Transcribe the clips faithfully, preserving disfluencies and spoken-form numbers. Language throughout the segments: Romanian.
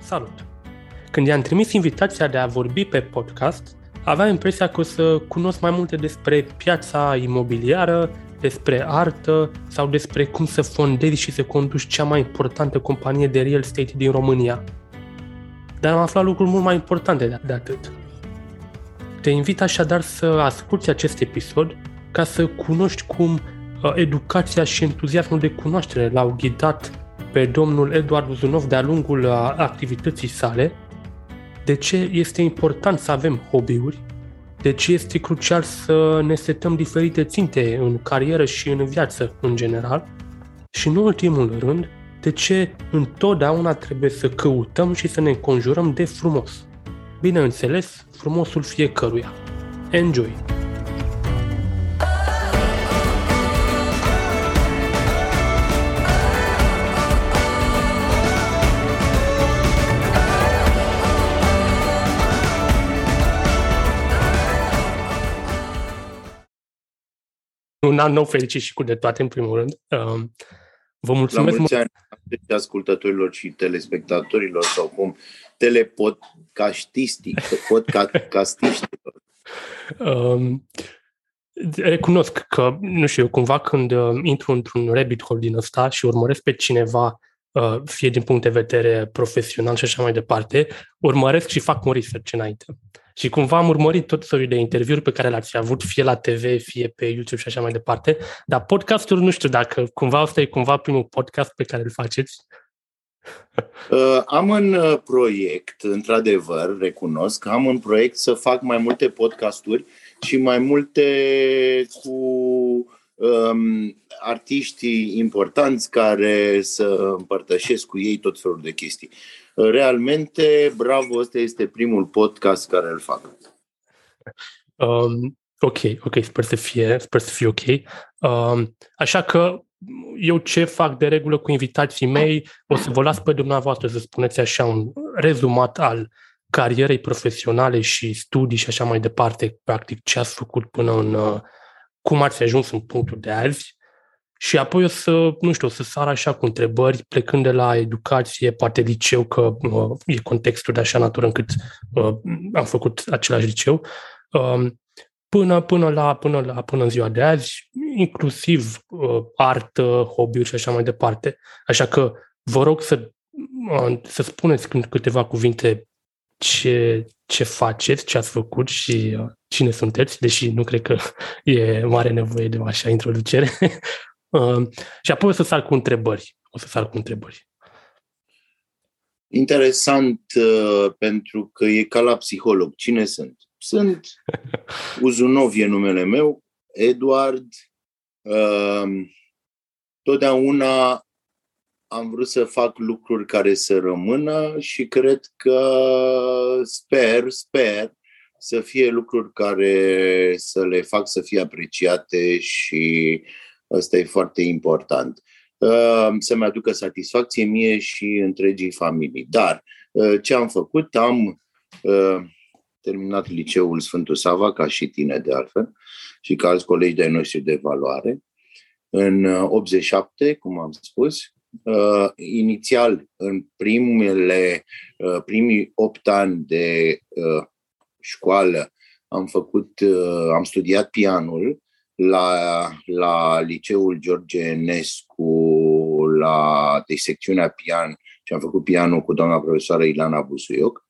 Salut! Când i-am trimis invitația de a vorbi pe podcast, aveam impresia că o să cunosc mai multe despre piața imobiliară, despre artă sau despre cum să fondezi și să conduci cea mai importantă companie de real estate din România. Dar am aflat lucruri mult mai importante de atât. Te invit așadar să asculți acest episod ca să cunoști cum educația și entuziasmul de cunoaștere l-au ghidat pe domnul Eduard Buzunov de-a lungul activității sale, de ce este important să avem hobby-uri, de ce este crucial să ne setăm diferite ținte în carieră și în viață în general și, în ultimul rând, de ce întotdeauna trebuie să căutăm și să ne înconjurăm de frumos. Bineînțeles, frumosul fiecăruia. Enjoy! Un an nou fericit și cu de toate, în primul rând. Vă mulțumesc. La mulți ani ascultătorilor și telespectatorilor sau cum telepodcastiști, podcastiștilor. Um, recunosc că, nu știu, cumva când uh, intru într-un rabbit hole din ăsta și urmăresc pe cineva, uh, fie din punct de vedere profesional și așa mai departe, urmăresc și fac un research înainte. Și cumva am urmărit tot soiul de interviuri pe care le-ați avut, fie la T V, fie pe YouTube și așa mai departe, dar podcastul, nu știu dacă cumva ăsta e cumva primul podcast pe care îl faceți. Uh, am în proiect, într-adevăr, recunosc, am în proiect să fac mai multe podcasturi și mai multe cu um, artiști importanți care să împărtășesc cu ei tot felul de chestii. Realmente, bravo, ăsta este primul podcast care îl fac. Um, ok, ok, sper să fie, sper să fie ok. Um, așa că eu ce fac de regulă cu invitații mei, o să vă las pe dumneavoastră să spuneți așa un rezumat al carierei profesionale și studii și așa mai departe, practic ce ați făcut până în, uh, cum ați ajuns în punctul de azi. Și apoi o să, nu știu, o să sar așa cu întrebări, plecând de la educație, poate liceu, că uh, e contextul de așa natură încât uh, am făcut același liceu, uh, până, până, la, până, la, până în ziua de azi, inclusiv uh, artă, hobby-uri și așa mai departe. Așa că vă rog să, uh, să spuneți câteva cuvinte ce, ce faceți, ce ați făcut și uh, cine sunteți, deși nu cred că e mare nevoie de o așa introducere. Uh, și apoi o să sar cu întrebări. O să sar cu întrebări. Interesant, uh, pentru că e ca la psiholog. Cine sunt? Sunt Buzunov e numele meu, Eduard. Uh, totdeauna am vrut să fac lucruri care să rămână și cred că sper, sper să fie lucruri care să le fac să fie apreciate și asta e foarte important. Să-mi aducă satisfacție mie și întregii familii. Dar ce am făcut? Am terminat liceul Sfântul Sava, ca și tine de altfel, și ca alți colegi de-ai noștri de valoare. În optzeci și șapte, cum am spus, inițial, în primele, primii opt ani de școală, am făcut, am studiat pianul la, la liceul George Enescu, la de secțiunea pian, și am făcut pianul cu doamna profesoară Ilana Busuioc.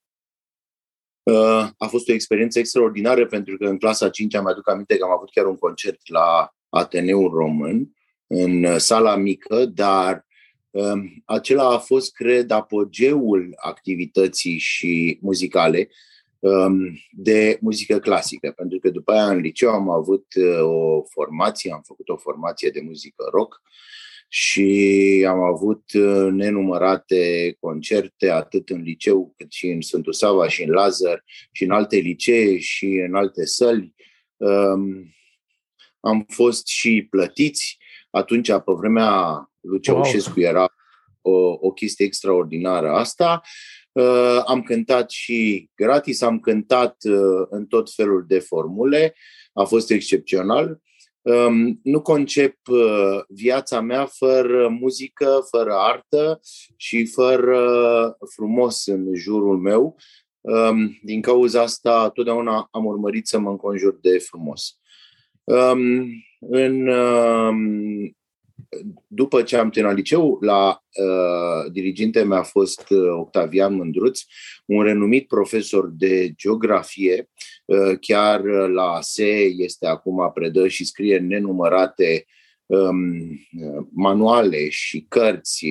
A fost o experiență extraordinară pentru că în clasa a cincea mi-aduc aminte că am avut chiar un concert la Ateneul Român, în sala mică, dar um, acela a fost, cred, apogeul activității și muzicale um, de muzică clasică, pentru că după aia în liceu am avut uh, o formație, am făcut o formație de muzică rock și am avut uh, nenumărate concerte atât în liceu cât și în Sfântul Sava și în Lazar și în alte licee și în alte săli. Um, am fost și plătiți. Atunci, pe vremea lui Ceaușescu, era o, o chestie extraordinară asta. Uh, am cântat și gratis, am cântat uh, în tot felul de formule. A fost excepțional. Nu concep viața mea fără muzică, fără artă și fără frumos în jurul meu. Din cauza asta, totdeauna am urmărit să mă înconjur de frumos. În, după ce am terminat liceu, la uh, diriginte mi-a fost Octavian Mândruț, un renumit profesor de geografie. Uh, chiar la S E este acum, predă și scrie nenumărate um, manuale și cărți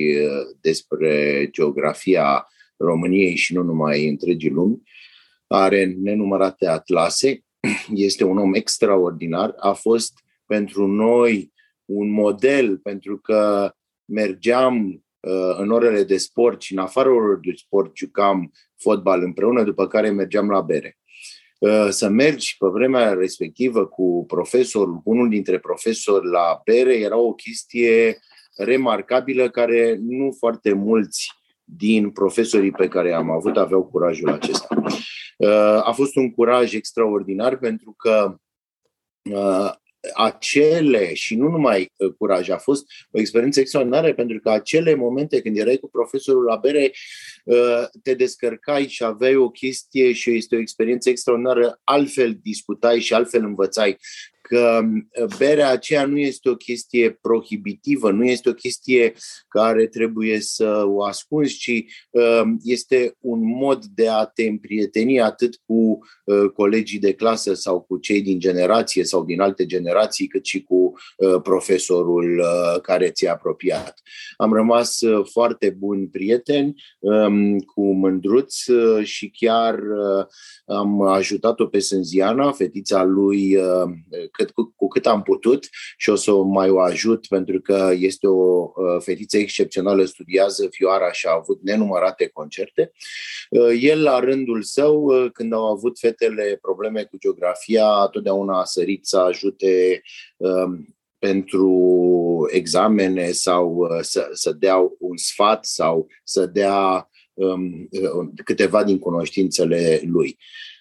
despre geografia României și nu numai întregii lumi. Are nenumărate atlase. Este un om extraordinar. A fost pentru noi un model, pentru că mergeam uh, în orele de sport și în afară orelor de sport jucam fotbal împreună, după care mergeam la bere. Uh, să mergi pe vremea respectivă cu profesorul, cu unul dintre profesori la bere, era o chestie remarcabilă care nu foarte mulți din profesorii pe care am avut aveau curajul acesta. Uh, a fost un curaj extraordinar pentru că uh, acele, și nu numai curaj, a fost o experiență extraordinară pentru că acele momente când erai cu profesorul la bere, te descărcai și aveai o chestie și este o experiență extraordinară, altfel discutai și altfel învățai. Că berea aceea nu este o chestie prohibitivă, nu este o chestie care trebuie să o ascunzi, ci este un mod de a te împrieteni atât cu colegii de clasă sau cu cei din generație sau din alte generații, cât și cu profesorul care ți-e apropiat. Am rămas foarte buni prieteni cu Mândruț și chiar am ajutat-o pe Sânziana, fetița lui, cât, cu, cu cât am putut și o să o mai o ajut pentru că este o fetiță excepțională, studiază vioara și a avut nenumărate concerte. El, la rândul său, când au avut fetele probleme cu geografia, totdeauna a sărit să ajute um, pentru examene sau să, să dea un sfat sau să dea um, câteva din cunoștințele lui.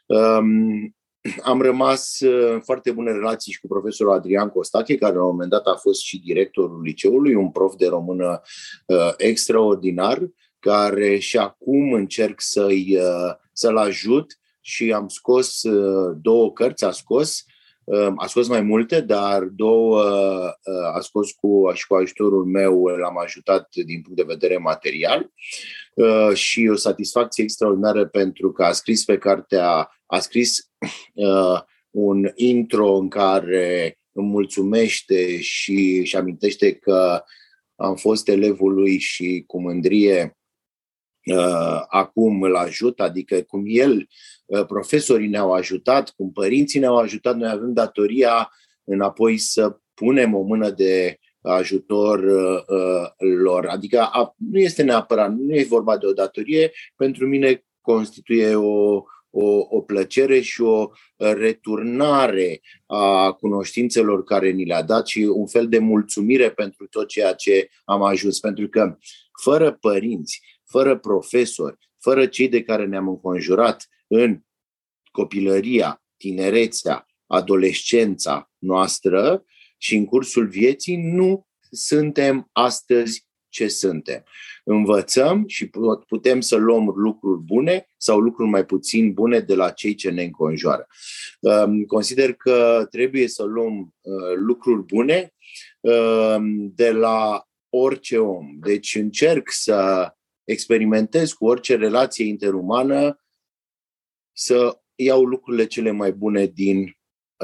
Um, Am rămas în foarte bune relații și cu profesorul Adrian Costache, care la un moment dat a fost și directorul liceului, un prof de română uh, extraordinar, care și acum încerc să-i, uh, să-l ajut și am scos uh, două cărți, a scos, uh, a scos mai multe, dar două uh, a scos cu, și cu ajutorul meu, l-am ajutat din punct de vedere material. Uh, și o satisfacție extraordinară pentru că a scris pe cartea, a scris uh, un intro în care îmi mulțumește și își amintește că am fost elevul lui și cu mândrie uh, acum îl ajut, adică cum el, uh, profesorii ne-au ajutat, cum părinții ne-au ajutat, noi avem datoria înapoi să punem o mână de ajutor uh, lor. Adică a, nu este neapărat, nu e vorba de o datorie, pentru mine constituie o, o, o plăcere și o returnare a cunoștințelor care ni le-a dat și un fel de mulțumire pentru tot ceea ce am ajuns. Pentru că fără părinți, fără profesori, fără cei de care ne-am înconjurat în copilăria, tinerețea, adolescența noastră, și în cursul vieții nu suntem astăzi ce suntem. Învățăm și putem să luăm lucruri bune sau lucruri mai puțin bune de la cei ce ne înconjoară. Consider că trebuie să luăm lucruri bune de la orice om. Deci încerc să experimentez cu orice relație interumană să iau lucrurile cele mai bune din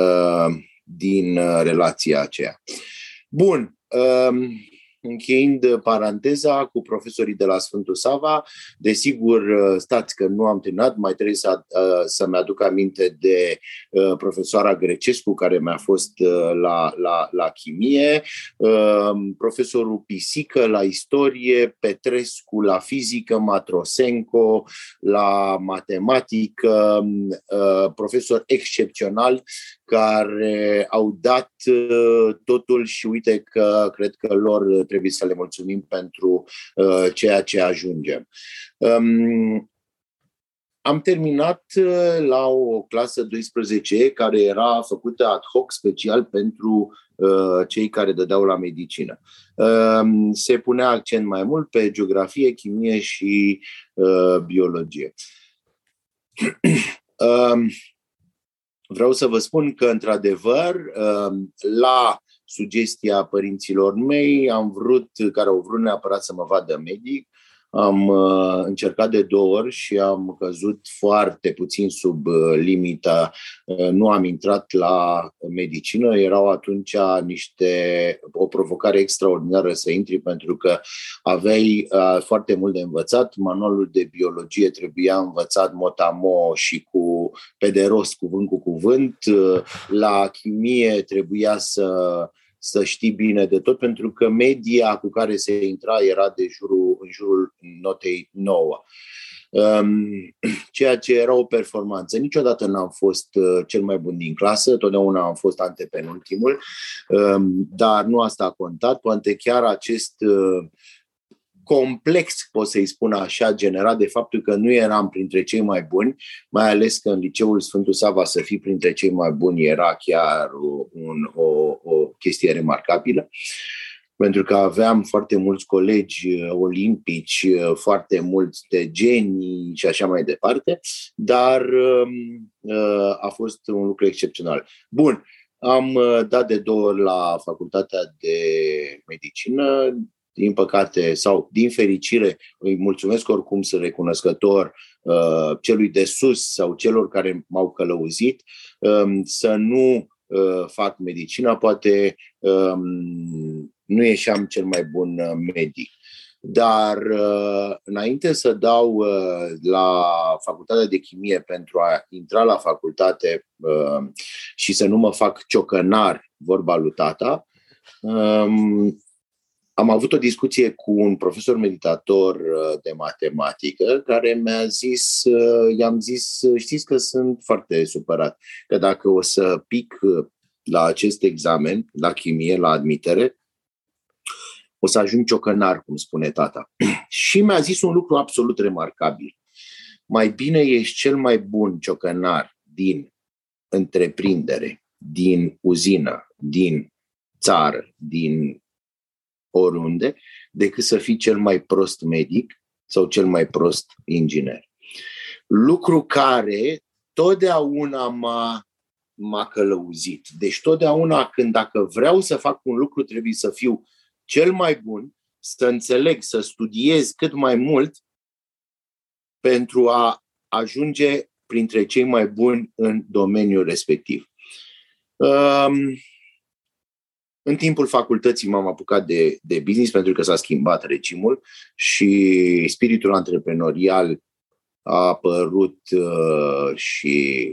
din relația aceea. Bun, încheiind paranteza cu profesorii de la Sfântul Sava, desigur, stați că nu am terminat, mai trebuie să, să-mi aduc aminte de profesoara Grecescu, care mi-a fost la, la, la chimie, profesorul Pisică la istorie, Petrescu la fizică, Matrosenko la matematică, profesori excepționali care au dat totul și uite că cred că lor trebuie să le mulțumim pentru uh, ceea ce ajungem. Um, am terminat uh, la o clasă doisprezece E care era făcută ad hoc special pentru uh, cei care dădeau la medicină. Uh, se punea accent mai mult pe geografie, chimie și uh, biologie. uh, vreau să vă spun că, într-adevăr, uh, la sugestia părinților mei, am vrut, care au vrut neapărat să mă vadă medic. Am uh, încercat de două ori și am căzut foarte puțin sub uh, limita. Uh, nu am intrat la medicină. Erau atunci niște, o provocare extraordinară să intri, pentru că aveai uh, foarte mult de învățat. Manualul de biologie trebuia învățat mot-a-mot și cu pe de rost, cuvânt cu cuvânt. Uh, la chimie trebuia să să știi bine de tot, pentru că media cu care se intra era de jurul, în jurul notei nouă. Ceea ce era o performanță. Niciodată n-am fost cel mai bun din clasă, totdeauna am fost antepenultimul, dar nu asta a contat, poate chiar acest complex, pot să-i spun așa, generat de faptul că nu eram printre cei mai buni, mai ales că în liceul Sfântul Sava să fii printre cei mai buni era chiar un, o, o chestie remarcabilă, pentru că aveam foarte mulți colegi olimpici, foarte mulți de genii și așa mai departe, dar a fost un lucru excepțional. Bun, am dat de două ori la facultatea de medicină. Din păcate sau din fericire, îi mulțumesc oricum, sunt recunoscător uh, celui de sus sau celor care m-au călăuzit um, să nu uh, fac medicina. Poate um, nu ieșeam cel mai bun uh, medic. Dar uh, înainte să dau uh, la facultatea de chimie pentru a intra la facultate uh, și să nu mă fac ciocănar, vorba lui tata, um, am avut o discuție cu un profesor meditator de matematică care mi-a zis, i-am zis, știți că sunt foarte supărat, că dacă o să pic la acest examen, la chimie, la admitere, o să ajung ciocănar, cum spune tata. Și mi-a zis un lucru absolut remarcabil. Mai bine ești cel mai bun ciocănar din întreprindere, din uzină, din țară, din oriunde, decât să fii cel mai prost medic sau cel mai prost inginer. Lucru care totdeauna m-a, m-a călăuzit. Deci totdeauna când dacă vreau să fac un lucru, trebuie să fiu cel mai bun, să înțeleg, să studiez cât mai mult pentru a ajunge printre cei mai buni în domeniul respectiv. Um, În timpul facultății m-am apucat de, de business, pentru că s-a schimbat regimul și spiritul antreprenorial a apărut uh, și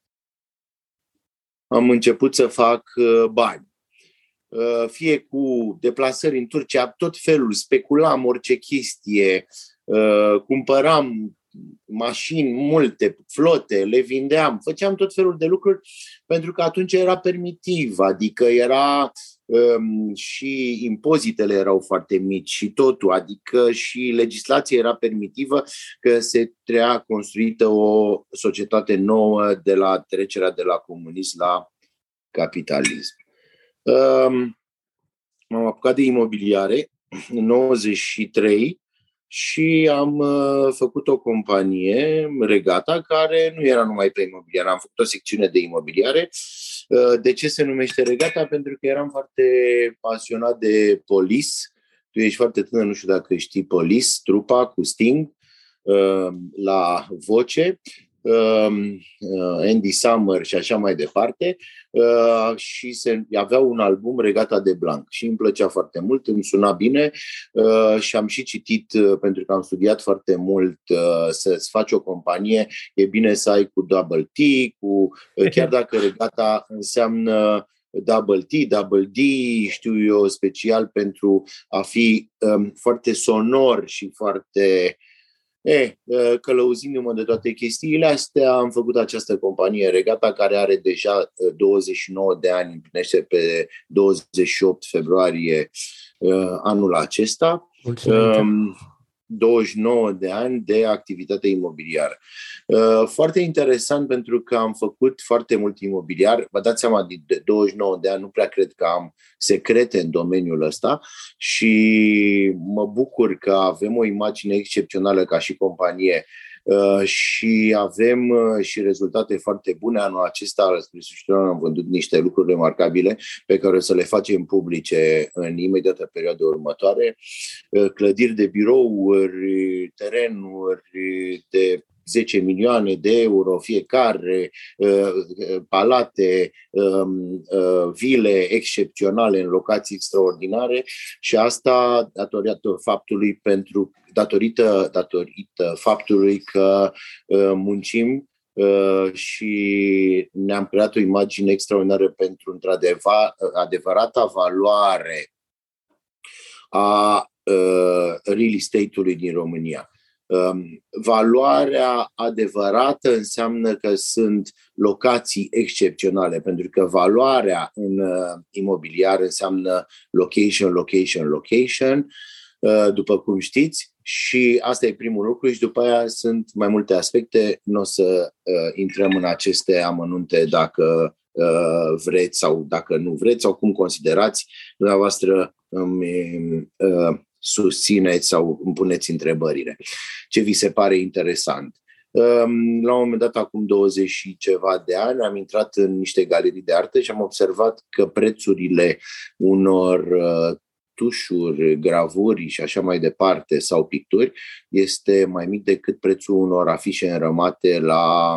am început să fac uh, bani. Uh, fie cu deplasări în Turcia, tot felul, speculam orice chestie, uh, cumpăram mașini multe, flote, le vindeam, făceam tot felul de lucruri, pentru că atunci era permitiv, adică era um, și impozitele erau foarte mici și totul, adică și legislația era permitivă, că se trebuia construită o societate nouă de la trecerea de la comunism la capitalism. Um, m-am apucat de imobiliare în nouăzeci și trei și am uh, făcut o companie, Regata, care nu era numai pe imobiliare. Am făcut o secțiune de imobiliare. Uh, de ce se numește Regata? Pentru că eram foarte pasionat de Police. Tu ești foarte tânăr, nu știu dacă știi Police, trupa cu Sting uh, la voce. Uh, Andy Summer și așa mai departe, uh, și se, avea un album, Regata de Blanc, și îmi plăcea foarte mult, îmi suna bine uh, și am și citit, uh, pentru că am studiat foarte mult, uh, să-ți faci o companie, e bine să ai cu double T, cu, uh, chiar dacă Regata înseamnă double T, double D, știu eu, special pentru a fi um, foarte sonor și foarte... E, călăuzindu-mă de toate chestiile astea, am făcut această companie Regata, care are deja douăzeci și nouă de ani, împlinește pe douăzeci și opt februarie anul acesta. Mulțumim. douăzeci și nouă de ani de activitate imobiliară. Foarte interesant pentru că am făcut foarte mult imobiliar. Vă dați seama, de douăzeci și nouă de ani nu prea cred că am secrete în domeniul ăsta și mă bucur că avem o imagine excepțională ca și companie și avem și rezultate foarte bune. Anul acesta, spre sfârșitul anului, am vândut niște lucruri remarcabile pe care o să le facem publice în imediată perioadă următoare. Clădiri de birouri, terenuri de zece milioane de euro fiecare, palate, vile excepționale în locații extraordinare și asta datorită faptului pentru datorită, datorită faptului că muncim și ne-am creat o imagine extraordinară pentru într-adevăr adevărata valoare a real estate-ului din România. Valoarea adevărată înseamnă că sunt locații excepționale, pentru că valoarea în imobiliar înseamnă location, location, location, după cum știți, și asta e primul lucru și după aia sunt mai multe aspecte. Nu o să intrăm în aceste amănunte dacă vreți sau dacă nu vreți sau cum considerați dumneavoastră îmi susțineți sau îmi puneți întrebările. Ce vi se pare interesant? La un moment dat, acum douăzeci și ceva de ani, am intrat în niște galerii de artă și am observat că prețurile unor tușuri, gravuri și așa mai departe sau picturi este mai mic decât prețul unor afișe înrămate la,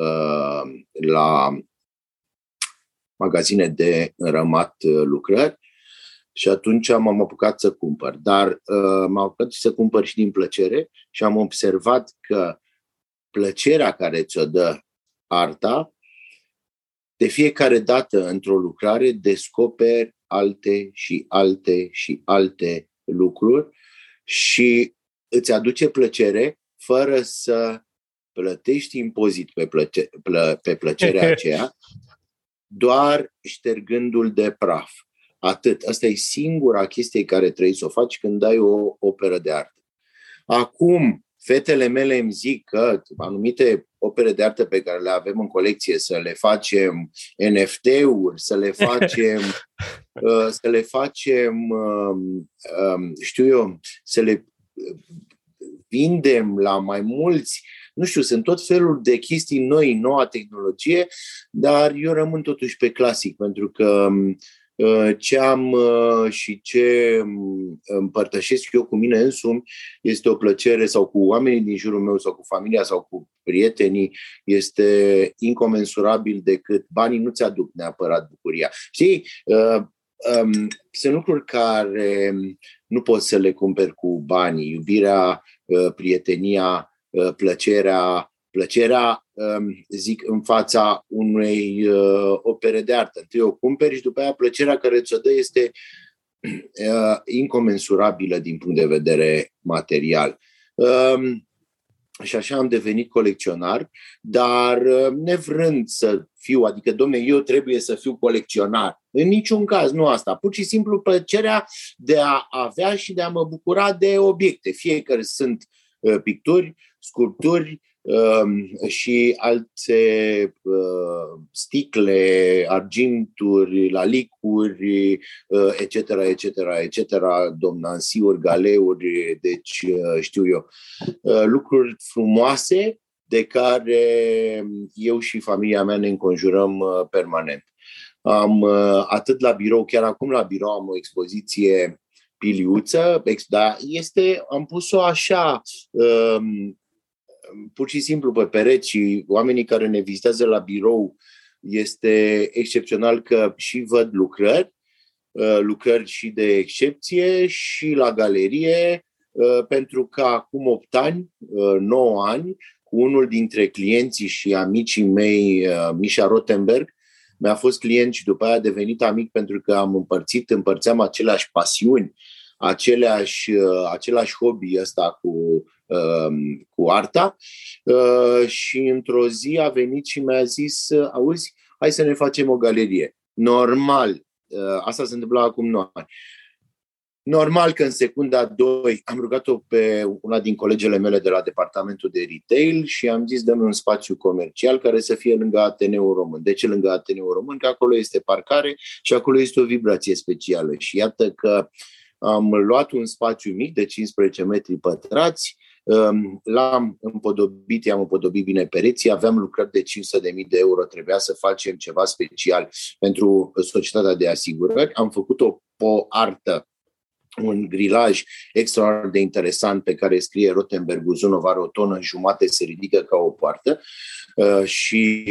la magazine de înrămat lucrări. Și atunci m-am apucat să cumpăr. Dar uh, m-am apucat să cumpăr și din plăcere și am observat că plăcerea care ți-o dă arta, de fiecare dată într-o lucrare descoperi alte și alte și alte lucruri și îți aduce plăcere fără să plătești impozit pe, plăce- plă- pe plăcerea aceea, doar ștergându-l de praf. Atât. Asta e singura chestie care trebuie să o faci când ai o operă de artă. Acum, fetele mele îmi zic că anumite opere de artă pe care le avem în colecție, să le facem N F T-uri, să le facem, să le facem, știu eu, să le vindem la mai mulți. Nu știu, sunt tot felul de chestii noi, noua tehnologie, dar eu rămân totuși pe clasic, pentru că ce am și ce împărtășesc eu cu mine însumi este o plăcere, sau cu oamenii din jurul meu sau cu familia sau cu prietenii, este incomensurabil decât banii nu ți aduc neapărat bucuria. Știi, sunt lucruri care nu poți să le cumperi cu banii, iubirea, prietenia, plăcerea, Plăcerea, zic, în fața unei opere de artă. Întâi o cumperi și după aia plăcerea care ți-o dă este incomensurabilă din punct de vedere material. Și așa am devenit colecționar, dar nevrând să fiu, adică, domne, eu trebuie să fiu colecționar. În niciun caz, nu asta. Pur și simplu plăcerea de a avea și de a mă bucura de obiecte. Fie că sunt picturi, sculpturi, și alte uh, sticle, arginturi, lalicuri, uh, etc., etc., etc., domnansiuri, galeuri, deci uh, știu eu, uh, lucruri frumoase de care eu și familia mea ne înconjurăm uh, permanent. Am uh, atât la birou, chiar acum la birou am o expoziție piliuță, dar este, am pus-o așa, uh, pur și simplu pe pereți, și oamenii care ne vizitează la birou este excepțional că și văd lucrări, lucrări și de excepție, și la galerie, pentru că acum opt ani, nouă ani, cu unul dintre clienții și amicii mei, Mișa Rottenberg, mi-a fost client și după aia a devenit amic pentru că am împărțit, împărțeam aceleași pasiuni, aceleași, același hobby ăsta cu cu arta, și într-o zi a venit și mi-a zis: auzi, hai să ne facem o galerie. Normal, asta se întâmpla acum nouă ani. Normal că în secunda doi am rugat-o pe una din colegele mele de la departamentul de retail și am zis dăm un spațiu comercial care să fie lângă Ateneul Român. De ce lângă Ateneul Român? Că acolo este parcare și acolo este o vibrație specială. Și iată că am luat un spațiu mic de cincisprezece metri pătrați, l-am împodobit, i-am împodobit bine pereții, aveam lucrări de cinci sute de mii de euro, trebuia să facem ceva special pentru societatea de asigurări. Am făcut o, o artă, un grilaj extraordinar de interesant pe care scrie Rothenberg Uzunov, are o tonă jumate, se ridică ca o poartă și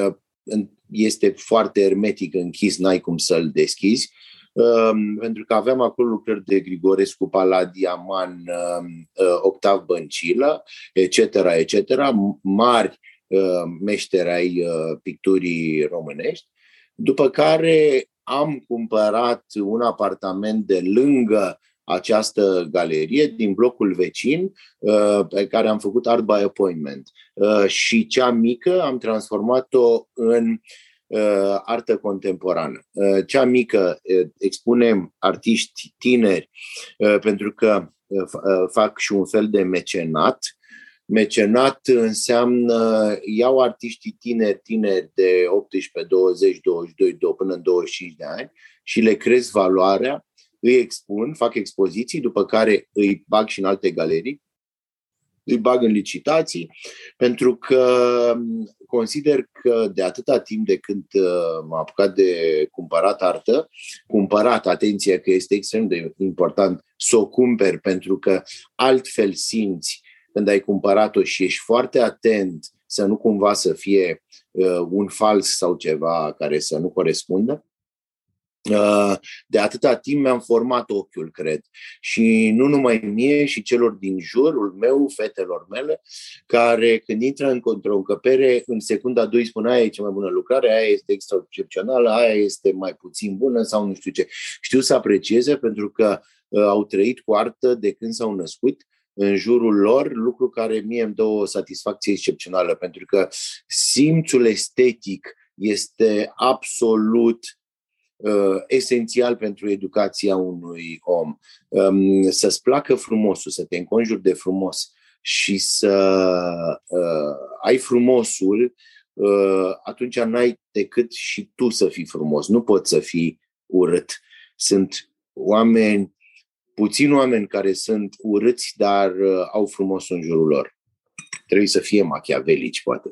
este foarte hermetic închis, n-ai cum să-l deschizi. Pentru că aveam acolo lucrări de Grigorescu, Paladi, Aman, Octav Băncilă, et cetera, et cetera, mari meșteri ai picturii românești, după care am cumpărat un apartament de lângă această galerie, din blocul vecin, pe care am făcut art by appointment. Și cea mică am transformat-o în artă contemporană. Cea mică expunem artiști tineri pentru că fac și un fel de mecenat. Mecenat înseamnă iau artiștii tineri, tineri de optsprezece, douăzeci, douăzeci și doi până în douăzeci și cinci de ani și le cresc valoarea, îi expun, fac expoziții, după care îi bag și în alte galerii, îi bag în licitații, pentru că consider că de atâta timp de când m-am apucat de cumpărat artă, cumpărat, atenție că este extrem de important să o cumperi, pentru că altfel simți când ai cumpărat-o și ești foarte atent să nu cumva să fie uh, un fals sau ceva care să nu corespundă. Uh, de atâta timp mi-am format ochiul, cred. Și nu numai mie, și celor din jurul meu, fetelor mele, care când intră în într-o încăpere, în secunda doi spun aia e cea mai bună lucrare, aia este excepțională, aia este mai puțin bună sau nu știu ce. Știu să aprecieze pentru că uh, au trăit cu artă de când s-au născut în jurul lor, lucru care mie îmi dă o satisfacție excepțională, pentru că simțul estetic este absolut uh, esențial pentru educația unui om. Um, să-ți placă frumosul, să te înconjuri de frumos și să uh, ai frumosul, uh, atunci n-ai decât și tu să fii frumos. Nu poți să fii urât. Sunt oameni Puțini oameni care sunt urâți, dar uh, au frumos în jurul lor. Trebuie să fie machiavelici, poate.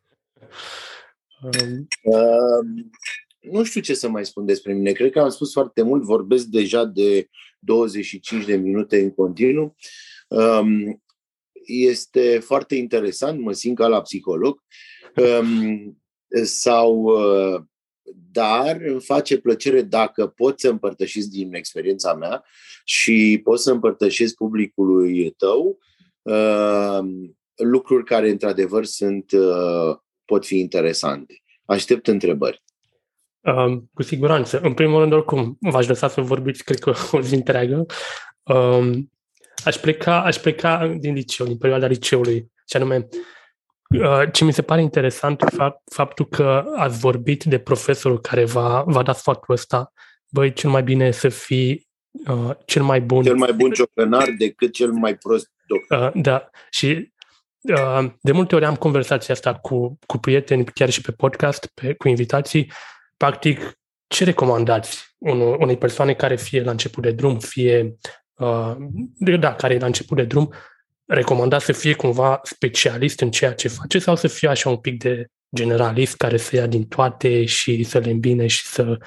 Um. Uh, nu știu ce să mai spun despre mine. Cred că am spus foarte mult. Vorbesc deja de douăzeci și cinci de minute în continuu. Um, este foarte interesant. Mă simt ca la psiholog. Um, sau... Uh, Dar îmi face plăcere dacă pot să împărtășesc din experiența mea și pot să împărtășesc publicului tău uh, lucruri care într-adevăr sunt, uh, pot fi interesante. Aștept întrebări. Um, cu siguranță. În primul rând, oricum, v-aș lăsa să vorbiți, cred că o zi întreagă. Um, aș, pleca, aș pleca din liceu, din perioada liceului, și anume, ce mi se pare interesant faptul că ați vorbit de profesorul care v-a, v-a dat sfatul ăsta. Băi, cel mai bine să fii uh, cel mai bun... Cel mai bun ciocănar decât cel mai prost doctor. Uh, da, și uh, de multe ori am conversația asta cu, cu prieteni, chiar și pe podcast, pe, cu invitații. Practic, ce recomandați unu, unei persoane care fie la început de drum, fie... Uh, da, care e la început de drum, recomandați să fie cumva specialist în ceea ce face sau să fie așa un pic de generalist care să ia din toate și să le îmbine și să,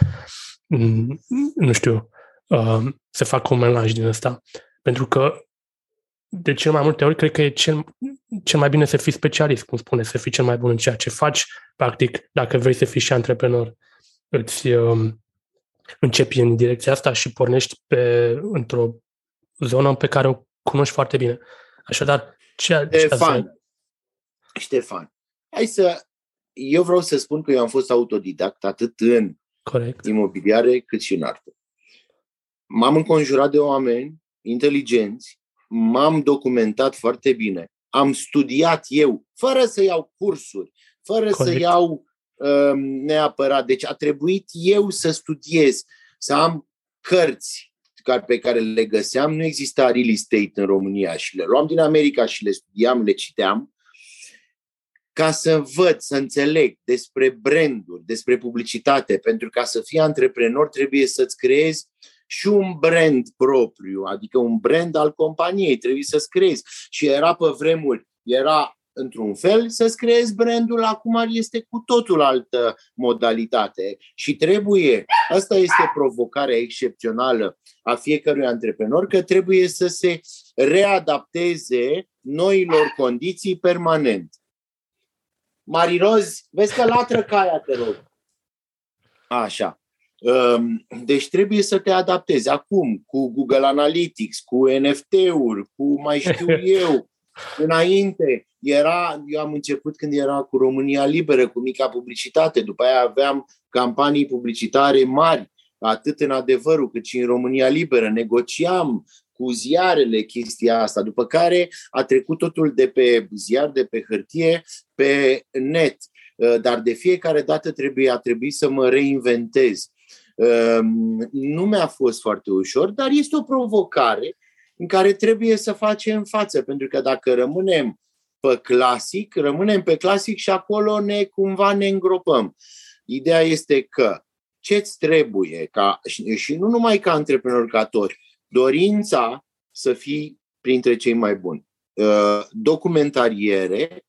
nu știu, să facă un melanj din ăsta? Pentru că de cel mai multe ori cred că e cel, cel mai bine să fii specialist, cum spune, să fii cel mai bun în ceea ce faci. Practic, dacă vrei să fii și antreprenor, îți um, începi în direcția asta și pornești pe, într-o zonă pe care o cunoști foarte bine. Așadar, ce... Ștefan, Ștefan, hai să... Eu vreau să spun că eu am fost autodidact atât în Corect. imobiliare cât și în artă. M-am înconjurat de oameni inteligenți, m-am documentat foarte bine, am studiat eu, fără să iau cursuri, fără Corect. să iau um, neapărat. Deci a trebuit eu să studiez, să am cărți pe care le găseam, nu exista real estate în România și le luam din America și le studiam, le citeam, ca să văd, să înțeleg despre branduri, despre publicitate. Pentru ca să fii antreprenor trebuie să-ți creezi și un brand propriu, adică un brand al companiei, trebuie să-ți creezi. Și era pe vremuri, era într-un fel să-ți creezi brandul, acum este cu totul altă modalitate. Și trebuie, asta este provocarea excepțională a fiecărui antreprenor, că trebuie să se readapteze noilor condiții permanent. Mariroz, vezi că latră caia, te rog. Așa. Deci trebuie să te adaptezi. Acum, cu Google Analytics, cu N F T-uri, cu mai știu eu, înainte, era, eu am început când era cu România Liberă, cu mica publicitate, după aia aveam campanii publicitare mari, atât în Adevărul cât și în România Liberă, negociam cu ziarele chestia asta, după care a trecut totul de pe ziar, de pe hârtie, pe net. Dar de fiecare dată trebuie, a trebuit să mă reinventez. Nu mi-a fost foarte ușor, dar este o provocare în care trebuie să facem față, pentru că dacă rămânem pe clasic, rămânem pe clasic și acolo ne cumva ne îngropăm. Ideea este că ce-ți trebuie, ca, și nu numai ca antreprenorcatori, dorința să fii printre cei mai buni. Documentariere,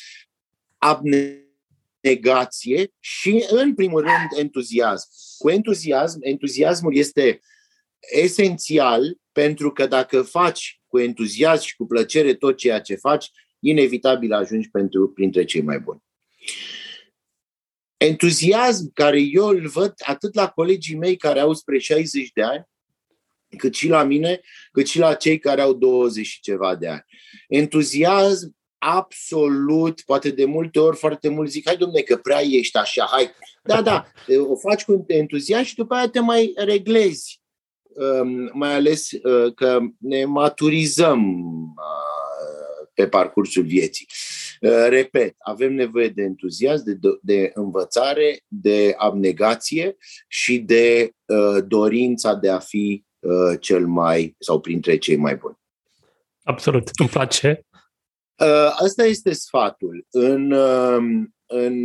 abnegație și, în primul rând, entuziasm. Cu entuziasm, entuziasmul este esențial, pentru că dacă faci cu entuziasm și cu plăcere tot ceea ce faci, inevitabil ajungi pentru, printre cei mai buni. Entuziasm care eu îl văd atât la colegii mei care au spre șaizeci de ani, cât și la mine, cât și la cei care au douăzeci și ceva de ani. Entuziasm absolut, poate de multe ori foarte mult zic, hai dom'le că prea ești așa, hai. Da, da, o faci cu entuziasm și după aia te mai reglezi. Mai ales că ne maturizăm pe parcursul vieții. Repet, avem nevoie de entuziasm, de, de învățare, de abnegație și de dorința de a fi cel mai, sau printre cei mai buni. Absolut, îmi place. Asta este sfatul. În, în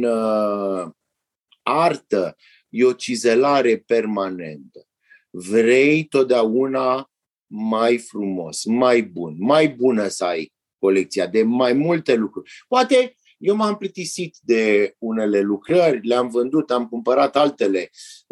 artă e o cizelare permanentă. Vrei totdeauna mai frumos, mai bun, mai bună să ai colecția de mai multe lucruri. Poate eu m-am plictisit de unele lucrări, le-am vândut, am cumpărat altele.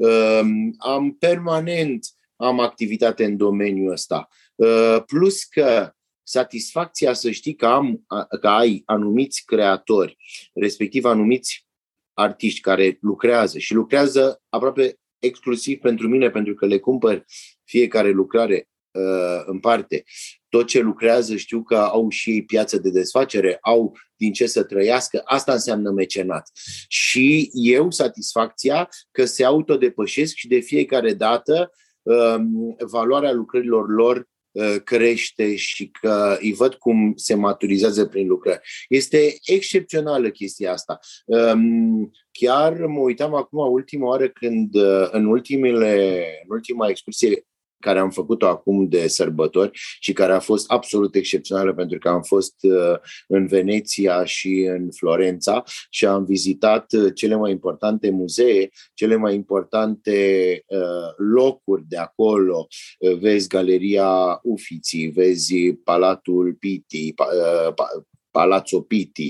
Am permanent, am activitate în domeniul ăsta. Plus că satisfacția să știi că, am, că ai anumiți creatori, respectiv anumiți artiști care lucrează și lucrează aproape exclusiv pentru mine, pentru că le cumpăr fiecare lucrare uh, în parte. Tot ce lucrează știu că au și ei piață de desfacere, au din ce să trăiască. Asta înseamnă mecenat. Și eu satisfacția că se autodepășesc și de fiecare dată uh, valoarea lucrărilor lor crește și că îi văd cum se maturizează prin lucrări. Este excepțională chestia asta. Chiar mă uitam acum ultima oară când în, ultimele, în ultima excursie care am făcut-o acum de sărbători și care a fost absolut excepțională pentru că am fost în Veneția și în Florența și am vizitat cele mai importante muzee, cele mai importante locuri de acolo. Vezi Galeria Uffizi, vezi Palatul Pitti, Palazzo Pitti,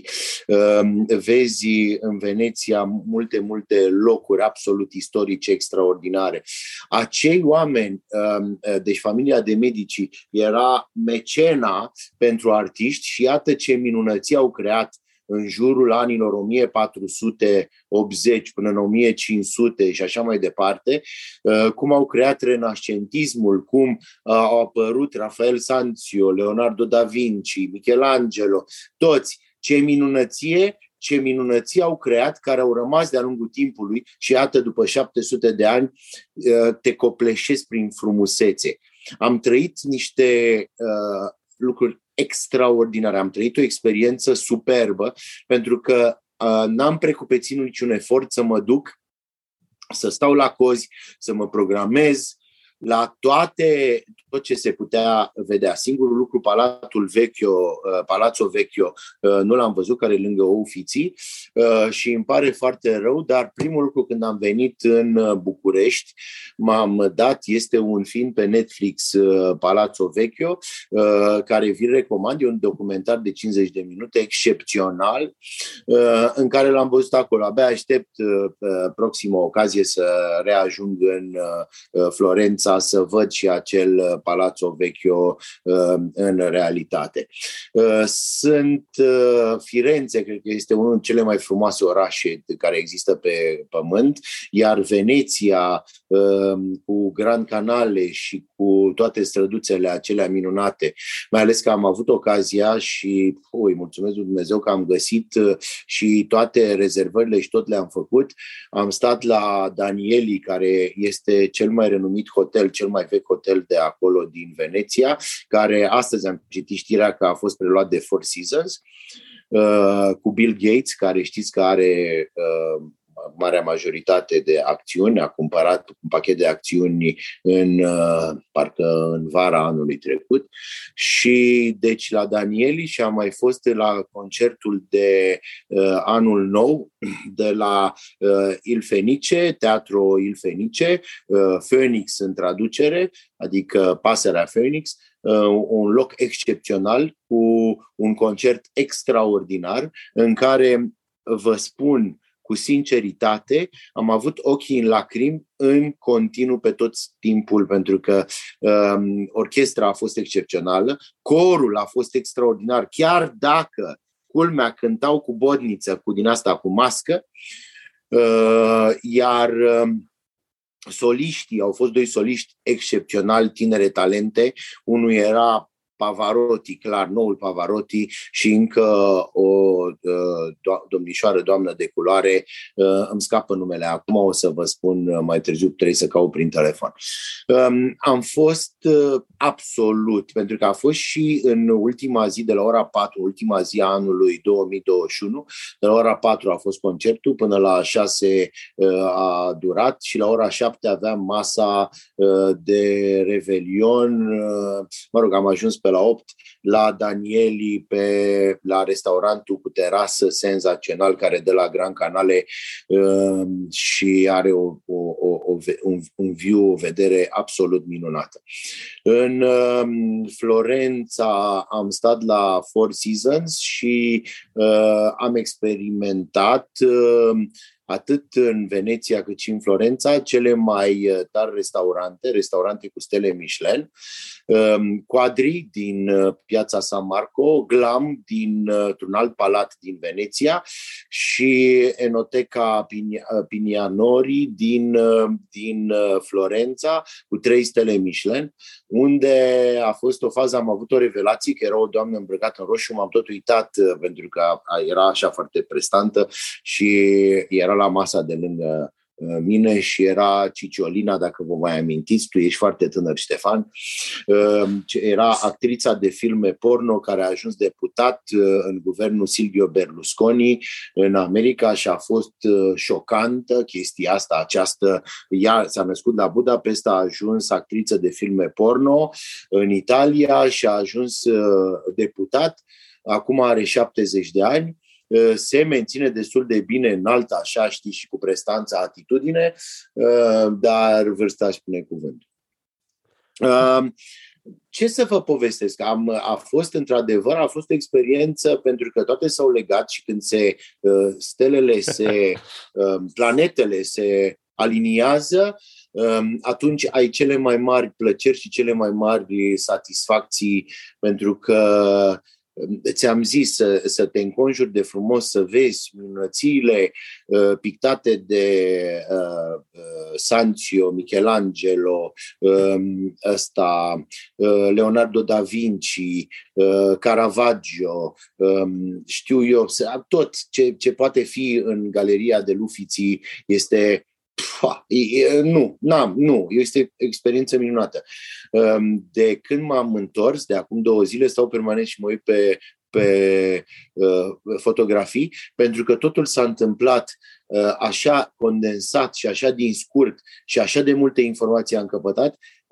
vezi în Veneția multe, multe locuri absolut istorice extraordinare. Acei oameni, deci familia de Medici era mecena pentru artiști și iată ce minunății au creat în jurul anilor o mie patru sute optzeci până în o mie cinci sute și așa mai departe, cum au creat renascentismul, cum au apărut Rafael Sanzio, Leonardo da Vinci, Michelangelo, toți, ce minunăție, ce minunății au creat, care au rămas de-a lungul timpului și iată, după șapte sute de ani, te copleșesc prin frumusețe. Am trăit niște uh, lucruri extraordinare. Am trăit o experiență superbă pentru că uh, n-am precupețit niciun efort să mă duc, să stau la cozi, să mă programez, la toate, tot ce se putea vedea. Singurul lucru, Palatul Vecchio, Palazzo Vecchio, nu l-am văzut, care e lângă Uffizi, și îmi pare foarte rău, dar primul lucru când am venit în București, m-am dat, este un film pe Netflix, Palazzo Vecchio, care vi-l recomand, e un documentar de cincizeci de minute, excepțional, în care l-am văzut acolo. Abia aștept proxima ocazie să reajung în Florența, să văd și acel Palazzo Vecchio în realitate. Sunt Firenze, cred că este unul dintre cele mai frumoase orașe care există pe pământ, iar Veneția cu Grand Canale și cu toate străduțele acelea minunate, mai ales că am avut ocazia și îi mulțumesc lui Dumnezeu că am găsit și toate rezervările și tot le-am făcut. Am stat la Danieli, care este cel mai renumit hotel, cel mai vechi hotel de acolo din Veneția, care astăzi am citit știrea că a fost preluat de Four Seasons, cu Bill Gates, care știți că are marea majoritate de acțiuni, a cumpărat un pachet de acțiuni în, parcă în vara anului trecut. Și deci la Danieli, și am mai fost la concertul de uh, anul nou de la uh, Il Fenice, Teatro Il Fenice, uh, Phoenix în traducere, adică Pasărea Phoenix, uh, un loc excepțional cu un concert extraordinar în care, vă spun cu sinceritate, am avut ochii în lacrimi în continuu pe tot timpul, pentru că um, orchestra a fost excepțională, corul a fost extraordinar, chiar dacă, culmea, cântau cu bodniță, cu din asta, cu mască, uh, iar uh, soliștii, au fost doi soliști excepționali, tinere talente, unul era Pavarotti, clar, noul Pavarotti, și încă o do- domnișoară, doamnă de culoare, îmi scapă numele acum, o să vă spun mai târziu, trebuie să caut prin telefon. Am fost absolut, pentru că a fost și în ultima zi, de la ora patru, ultima zi a anului două mii douăzeci și unu, de la ora patru a fost concertul, până la șase a durat și la ora șapte aveam masa de revelion. Mă rog, am ajuns pe la opt la Danieli, pe, la restaurantul cu terasă senzațional care dă la Grand Canale uh, și are o, o, o, o, un, un view, o vedere absolut minunată. În uh, Florența am stat la Four Seasons și uh, am experimentat uh, atât în Veneția cât și în Florența cele mai tari restaurante, restaurante cu stele Michelin, Quadri din Piața San Marco, Glam dintr-un alt palat din Veneția și Enoteca Pignanori din, din Florența cu trei stele Michelin, unde a fost o fază, am avut o revelație că era o doamnă îmbrăcată în roșu, m-am tot uitat pentru că era așa foarte prestantă și era la masa de lângă mine și era Ciciolina, dacă vă mai amintiți, tu ești foarte tânăr, Ștefan, era actrița de filme porno care a ajuns deputat în guvernul Silvio Berlusconi în America și a fost șocantă chestia asta, această, ea s-a născut la Budapesta, a ajuns actriță de filme porno în Italia și a ajuns deputat, acum are șaptezeci de ani, se menține destul de bine înalt, așa, știi, și cu prestanța, atitudine, dar vârsta își pune cuvântul. Ce să vă povestesc? Am, a fost, într-adevăr, a fost o experiență, pentru că toate s-au legat și când se, stelele, se, planetele se aliniază, atunci ai cele mai mari plăceri și cele mai mari satisfacții, pentru că ți-am zis să, să te înconjuri de frumos, să vezi minunățiile uh, pictate de uh, uh, Sanzio, Michelangelo, uh, ăsta, uh, Leonardo da Vinci, uh, Caravaggio, uh, știu eu, tot ce, ce poate fi în galeria de Uffizi este... Pua, e, nu, n-am, nu, este o experiență minunată. De când m-am întors, de acum două zile, stau permanent și mă uit pe, pe uh, fotografii, pentru că totul s-a întâmplat uh, așa condensat și așa din scurt și așa de multe informații am căpătat,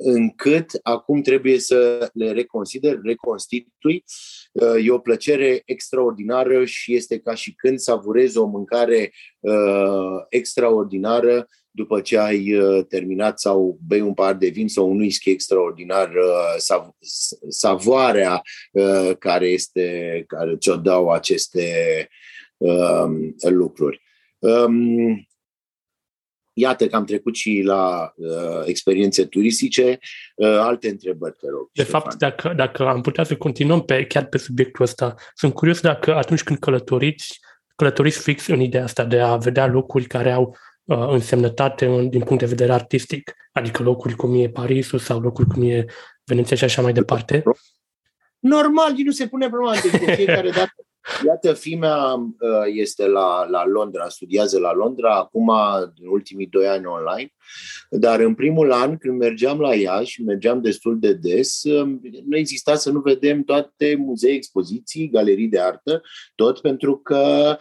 încât acum trebuie să le reconsider, reconstitui. E o plăcere extraordinară și este ca și când savurezi o mâncare uh, extraordinară după ce ai uh, terminat sau bei un pahar de vin sau un whisky extraordinar, uh, sav- savoarea uh, care este, care ți-o dau aceste uh, lucruri. Um, Iată că am trecut și la uh, experiențe turistice. Uh, alte întrebări, te rog. De Ștefan. fapt, dacă, dacă am putea să continuăm pe, chiar pe subiectul ăsta, sunt curios dacă atunci când călătoriți, călătoriți fix în ideea asta de a vedea locuri care au uh, însemnătate în, din punct de vedere artistic, adică locuri cum e Parisul sau locuri cum e Veneția și așa mai departe. Normal, nu se pune problema de fiecare dată. Iată, fimea este la, la Londra, studiază la Londra, acum în ultimii doi ani online, dar în primul an, când mergeam la ea și mergeam destul de des, nu exista să nu vedem toate muzee, expoziții, galerii de artă, tot pentru că,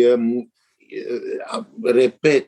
repet,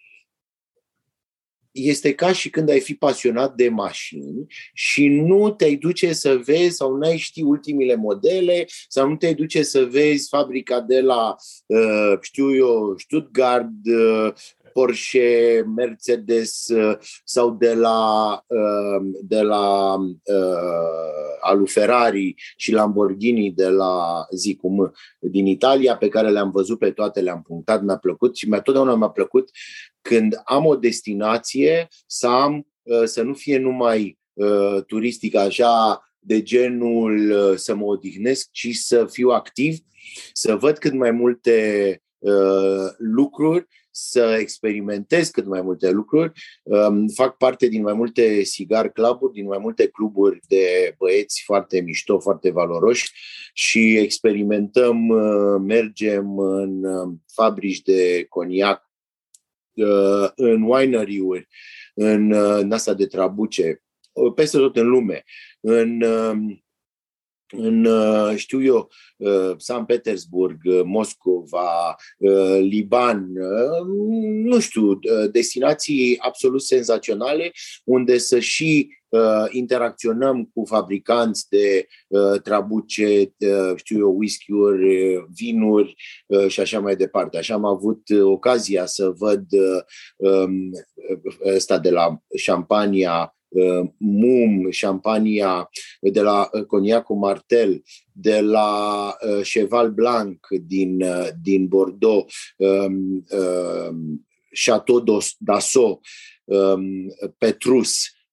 este ca și când ai fi pasionat de mașini și nu te-ai duce să vezi sau n-ai ști ultimile modele sau nu te-ai duce să vezi fabrica de la, uh, știu eu, Stuttgart, uh, Porsche, Mercedes uh, sau de la, uh, de la uh, alu Ferrari și Lamborghini de la zi cum din Italia, pe care le-am văzut pe toate, le-am punctat, mi-a plăcut și mi-a totdeauna mi-a plăcut când am o destinație să am, să nu fie numai uh, turistic așa de genul uh, să mă odihnesc, ci să fiu activ, să văd cât mai multe uh, lucruri, să experimentez cât mai multe lucruri. Um, fac parte din mai multe cigar cluburi, din mai multe cluburi de băieți foarte mișto, foarte valoroși și experimentăm, uh, mergem în uh, fabrici de coniac, în winery-uri, în, în asta de trabuce, peste tot în lume, în, în știu eu, Sankt Petersburg, Moscova, Liban, nu știu, destinații absolut senzaționale unde să și Uh, interacționăm cu fabricanți de uh, trabuce, uh, știu eu, whisky-uri, uh, vinuri uh, și așa mai departe. Așa am avut uh, ocazia să văd uh, um, ăsta de la Champania, uh, Mum, Champania, de la uh, Cognac Martel, de la uh, Cheval Blanc din, uh, din Bordeaux, um, uh, Chateau d'Assaut, um, Petrus,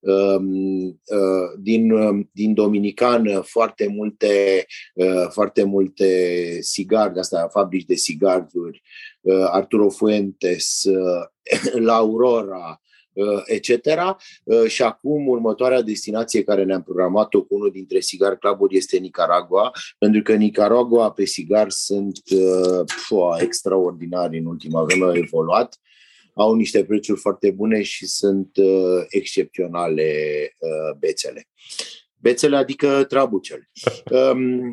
din, din Dominicană, foarte multe, foarte multe sigari, asta, fabrici de sigarduri, Arturo Fuentes, La Aurora, et cetera. Și acum următoarea destinație care ne-am programat-o cu unul dintre cigar cluburi este Nicaragua, pentru că Nicaragua pe sigar sunt uh, extraordinari în ultima vreme, au evoluat, au niște prețuri foarte bune și sunt uh, excepționale uh, bețele. Bețele adică trabucele. Um,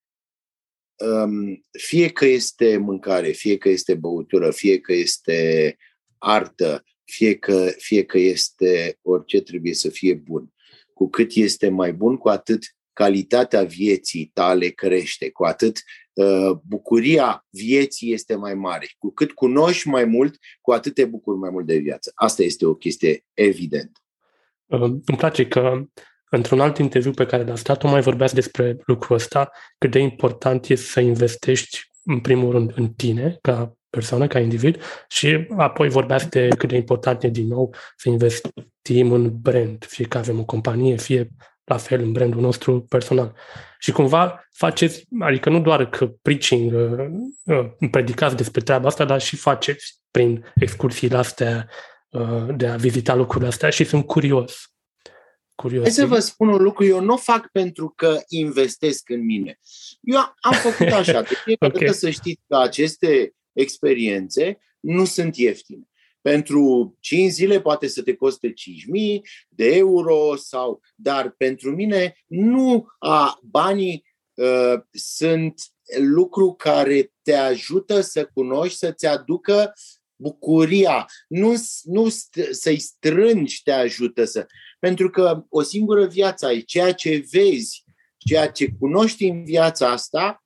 um, fie că este mâncare, fie că este băutură, fie că este artă, fie că, fie că este orice, trebuie să fie bun. Cu cât este mai bun, cu atât calitatea vieții tale crește, cu atât uh, bucuria vieții este mai mare. Cu cât cunoști mai mult, cu atât te bucuri mai mult de viață. Asta este o chestie evidentă. Uh, îmi place că într-un alt interviu pe care l-ați dat, mai vorbeați despre lucrul ăsta, cât de important este să investești în primul rând în tine, ca persoană, ca individ, și apoi vorbeați de cât de important e din nou să investim în brand, fie că avem o companie, fie la fel în brandul nostru personal. Și cumva faceți, adică nu doar că preaching, predicați despre treaba asta, dar și faceți prin excursiile astea de a vizita lucrurile astea și sunt curios. curios. Hai să vă spun un lucru, eu nu o fac pentru că investesc în mine. Eu am făcut așa, de fiecare okay. dată să știți că aceste experiențe nu sunt ieftine. Pentru cinci zile poate să te coste cinci mii de euro, sau, dar pentru mine nu a, banii uh, sunt lucru care te ajută să cunoști, să-ți aducă bucuria. Nu, nu să-i strângi te ajută să... pentru că o singură viață ai. Ceea ce vezi, ceea ce cunoști în viața asta,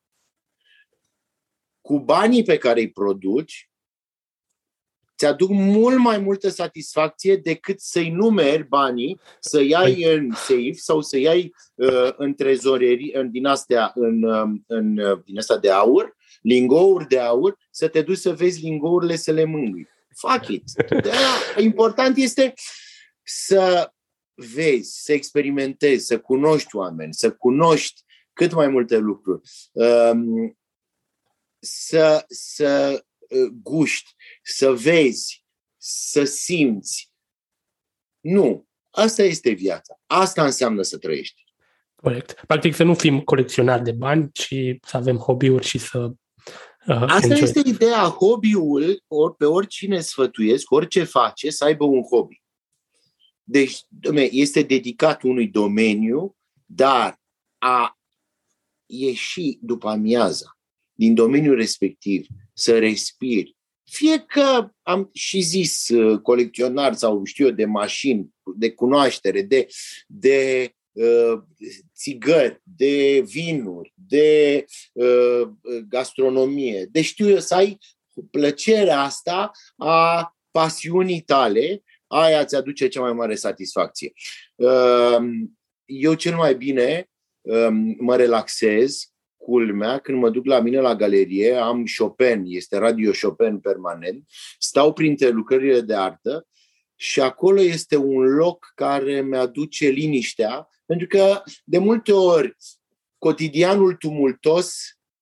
cu banii pe care îi produci, ți-aduc mult mai multă satisfacție decât să-i numeri banii, să iai în safe sau să iai uh, în trezorerii, în, din astea, în, în, în, din asta de aur, lingouri de aur, să te duci să vezi lingourile să le mângâi. Fuck it! De-aia, important este să vezi, să experimentezi, să cunoști oameni, să cunoști cât mai multe lucruri, um, să, să guști, să vezi, să simți. Nu. Asta este viața. Asta înseamnă să trăiești. Corect. Practic să nu fim colecționari de bani, ci să avem hobby-uri și să uh, Asta enjoy. este ideea. Hobby-ul, ori pe oricine sfătuiesc, orice face, să aibă un hobby. Deci, este dedicat unui domeniu, dar a ieși după amiaza din domeniul respectiv, să respiri. Fie că am și zis colecționar sau știu eu de mașini, de cunoaștere, de, de uh, țigări, de vinuri, de uh, gastronomie, de știu eu să ai plăcerea asta a pasiunii tale, aia ți aduce cea mai mare satisfacție. Uh, eu cel mai bine uh, mă relaxez, culmea, când mă duc la mine la galerie, am Chopin, este Radio Chopin permanent, stau printre lucrările de artă și acolo este un loc care mi-aduce liniștea, pentru că de multe ori cotidianul tumultos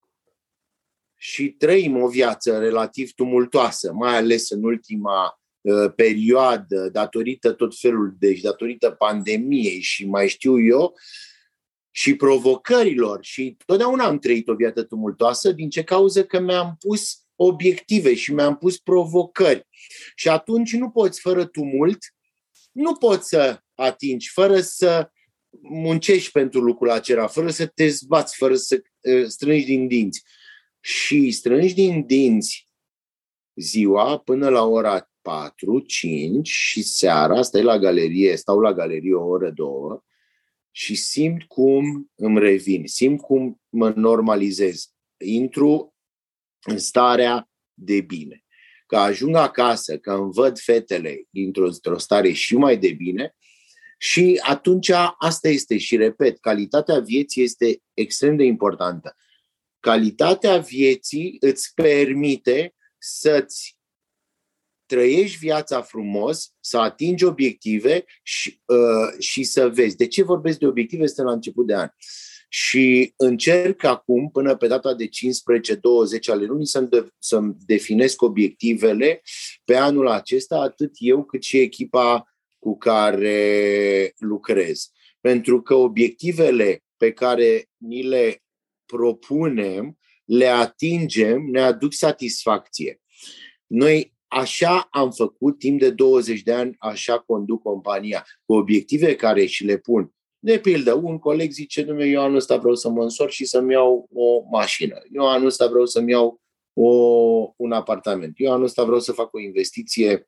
și trăim o viață relativ tumultoasă, mai ales în ultima uh, perioadă, datorită tot felul de, datorită pandemiei și mai știu eu, și provocărilor, și totdeauna am trăit o viață tumultoasă, din ce cauză? Că mi-am pus obiective și mi-am pus provocări. Și atunci nu poți, fără tumult, nu poți să atingi, fără să muncești pentru lucrul acela, fără să te zbați, fără să uh, strângi din dinți. Și strângi din dinți ziua până la ora patru, cinci și seara, stai la galerie, stau la galerie o oră, două, și simt cum îmi revin, simt cum mă normalizez. Intru în starea de bine. Că ajung acasă, că îmi văd fetele într-o, într-o stare și mai de bine și atunci asta este și repet, calitatea vieții este extrem de importantă. Calitatea vieții îți permite să-ți trăiești viața frumos, să atingi obiective și, uh, și să vezi. De ce vorbesc de obiective? Este la început de an. Și încerc acum, până pe data de cincisprezece douăzeci ale lunii, să-mi, de, să-mi definesc obiectivele pe anul acesta, atât eu cât și echipa cu care lucrez. Pentru că obiectivele pe care ni le propunem, le atingem, ne aduc satisfacție. Noi așa am făcut timp de douăzeci de ani, așa conduc compania, cu obiective care și le pun. De pildă, un coleg zice, dumne, eu anul ăsta vreau să mă însor și să-mi iau o mașină. Eu anul ăsta vreau să-mi iau o, un apartament. Eu anul ăsta vreau să fac o investiție.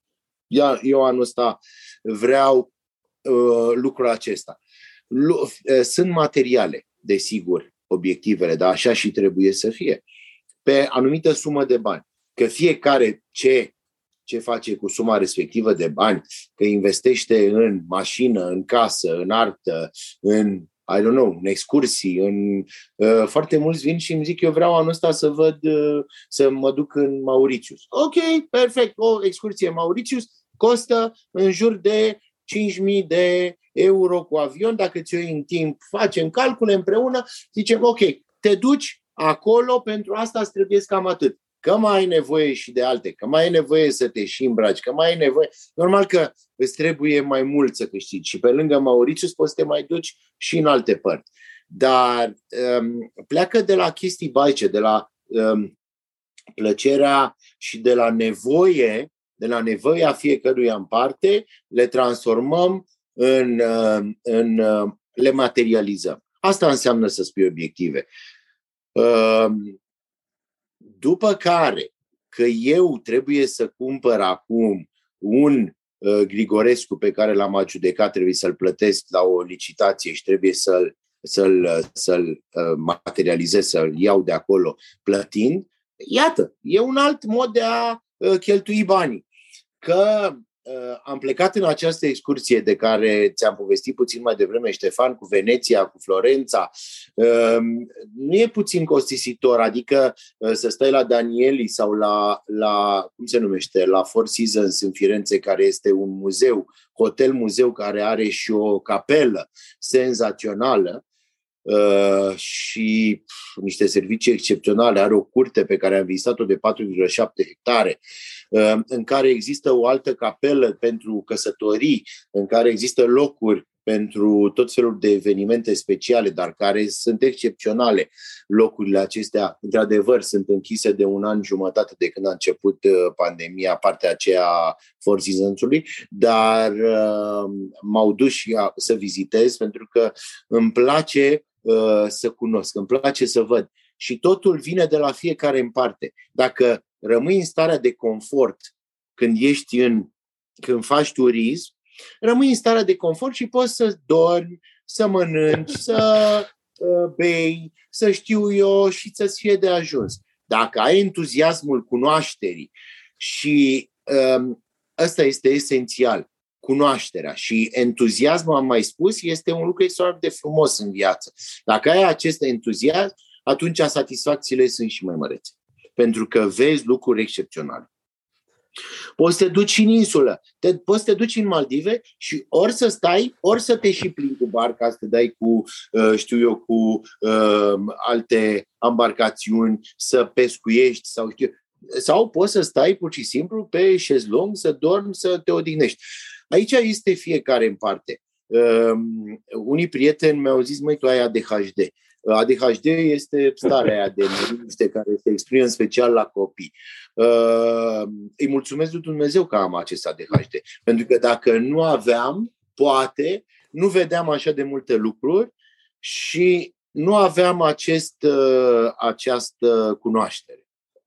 Eu anul ăsta vreau uh, lucrul acesta. Sunt materiale, desigur, obiectivele, dar așa și trebuie să fie. Pe anumită sumă de bani. Că fiecare ce, ce face cu suma respectivă de bani, că investește în mașină, în casă, în artă, în, I don't know, în excursii, în, uh, foarte mulți vin și îmi zic, eu vreau anul ăsta să văd, uh, să mă duc în Mauritius. Ok, perfect, o excursie în Mauritius costă în jur de cinci mii de euro cu avion, dacă ți-o iei în timp, facem calcule împreună, zicem, ok, te duci acolo, pentru asta îți trebuie cam atât. Că mai ai nevoie și de alte, că mai ai nevoie să te și îmbraci, că mai ai nevoie... Normal că îți trebuie mai mult să câștigi și pe lângă Mauritius poți să te mai duci și în alte părți. Dar um, pleacă de la chestii baice, de la um, plăcerea și de la nevoie, de la nevoia fiecăruia în parte, le transformăm în... în, în le materializăm. Asta înseamnă să spui obiective. Um, După care, că eu trebuie să cumpăr acum un Grigorescu pe care l-am adjudecat trebuie să-l plătesc la o licitație și trebuie să-l, să-l, să-l materializez, să-l iau de acolo plătind, iată, e un alt mod de a cheltui banii. Că am plecat în această excursie de care ți-am povestit puțin mai devreme, Ștefan, cu Veneția, cu Florența. Nu e puțin costisitor, adică să stai la Danieli sau la, la cum se numește, la Four Seasons în Firenze, care este un muzeu, hotel-muzeu care are și o capelă senzațională uh, și pf, niște servicii excepționale. Are o curte pe care am vizitat-o de patru virgulă șapte hectare, uh, în care există o altă capelă pentru căsătorii, în care există locuri pentru tot felul de evenimente speciale, dar care sunt excepționale. Locurile acestea, într-adevăr, sunt închise de un an jumătate de când a început pandemia, partea aceea a Four Seasons-ului, dar uh, m-au dus și a, să vizitez pentru că îmi place uh, să cunosc, îmi place să văd. Și totul vine de la fiecare în parte. Dacă rămâi în starea de confort când ești în, când faci turism, rămâi în starea de confort și poți să dormi, să mănânci, să uh, bei, să știu eu și să-ți fie de ajuns. Dacă ai entuziasmul cunoașterii și um, ăsta este esențial, cunoașterea și entuziasmul, am mai spus, este un lucru extraordinar de frumos în viață. Dacă ai acest entuziasm, atunci satisfacțiile sunt și mai mărețe. Pentru că vezi lucruri excepționale. Poți să te duci în insulă, te, poți să te duci în Maldive și ori să stai, ori să te și plimbi cu barca, să te dai cu, uh, știu eu, cu uh, alte embarcațiuni, să pescuiești sau știu sau poți să stai pur și simplu pe șezlong, să dormi, să te odihnești. Aici este fiecare în parte. Uh, unii prieteni mi-au zis, măi, tu ai A D H D. A D H D este starea aia de neliniște care se exprimă în special la copii. Uh, îi mulțumesc lui Dumnezeu că am acest A D H D. Pentru că dacă nu aveam, poate, nu vedeam așa de multe lucruri și nu aveam acest, uh, această cunoaștere.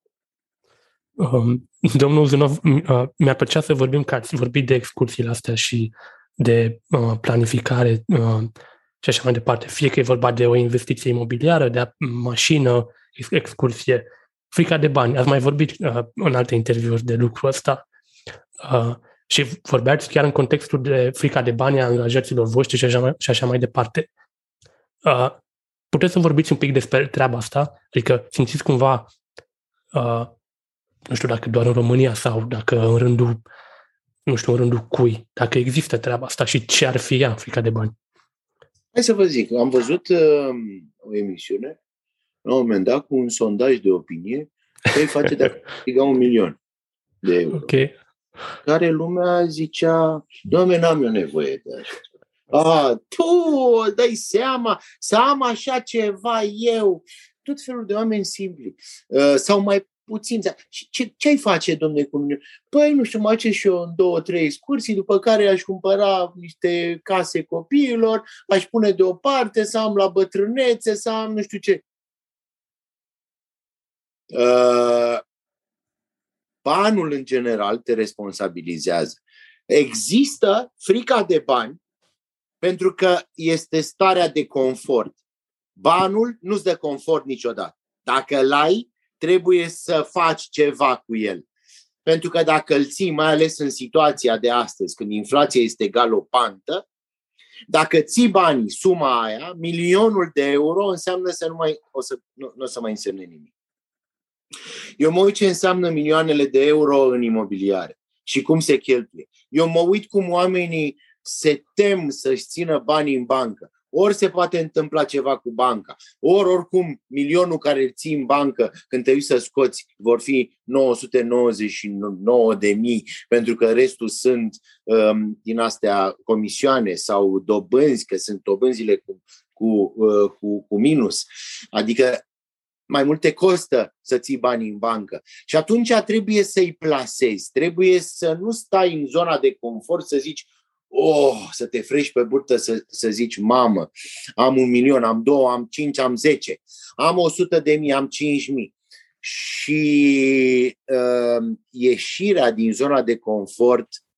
Um, domnul Zunov, uh, mi-a plăcea să vorbim, că ați vorbit de excursiile astea și de uh, planificare uh, și așa mai departe. Fie că e vorba de o investiție imobiliară, de mașină, excursie, frica de bani. Ați mai vorbit uh, în alte interviuri de lucrul ăsta uh, și vorbeați chiar în contextul de frica de bani a angajaților voștri și așa mai, și așa mai departe. Uh, puteți să vorbiți un pic despre treaba asta? Adică simțiți cumva, uh, nu știu dacă doar în România sau dacă în rândul, nu știu, în rândul cui, dacă există treaba asta și ce ar fi ea, frica de bani? Hai să vă zic, am văzut uh, o emisiune la un moment dat cu un sondaj de opinie ce îi face dacă câștiga un milion de euro. Okay. Care lumea zicea, Doamne, n-am eu nevoie de așa. A, tu îți dai seama să am așa ceva eu. Tot felul de oameni simpli. Uh, sau mai puțin. Ce, ce-ai face, domne, cu mine? Păi, nu știu, mă și eu în două, trei excursii, după care aș cumpăra niște case copiilor, aș pune deoparte, să am la bătrânețe, să am nu știu ce. Uh, banul, în general, te responsabilizează. Există frica de bani pentru că este starea de confort. Banul nu-ți dă confort niciodată. Dacă l-ai, trebuie să faci ceva cu el. Pentru că dacă îl ții, mai ales în situația de astăzi, când inflația este galopantă, dacă ții banii, suma aia, milionul de euro, înseamnă să nu, mai, o să, nu, nu o să mai însemne nimic. Eu mă uit ce înseamnă milioanele de euro în imobiliare și cum se cheltuie. Eu mă uit cum oamenii se tem să-și țină banii în bancă. Ori se poate întâmpla ceva cu banca, ori oricum milionul care îl ții în bancă când te uiți să scoți vor fi nouă sute nouăzeci și nouă de mii, pentru că restul sunt um, din astea comisioane sau dobânzi, că sunt dobânzile cu, cu, uh, cu, cu minus. Adică mai multe costă să ții banii în bancă. Și atunci trebuie să-i plasezi, trebuie să nu stai în zona de confort să zici oh, să te frești pe burtă să, să zici, mamă, am un milion, am două, am cinci, am zece, am o sută de mii, am cinci mii. Și uh, ieșirea din zona de confort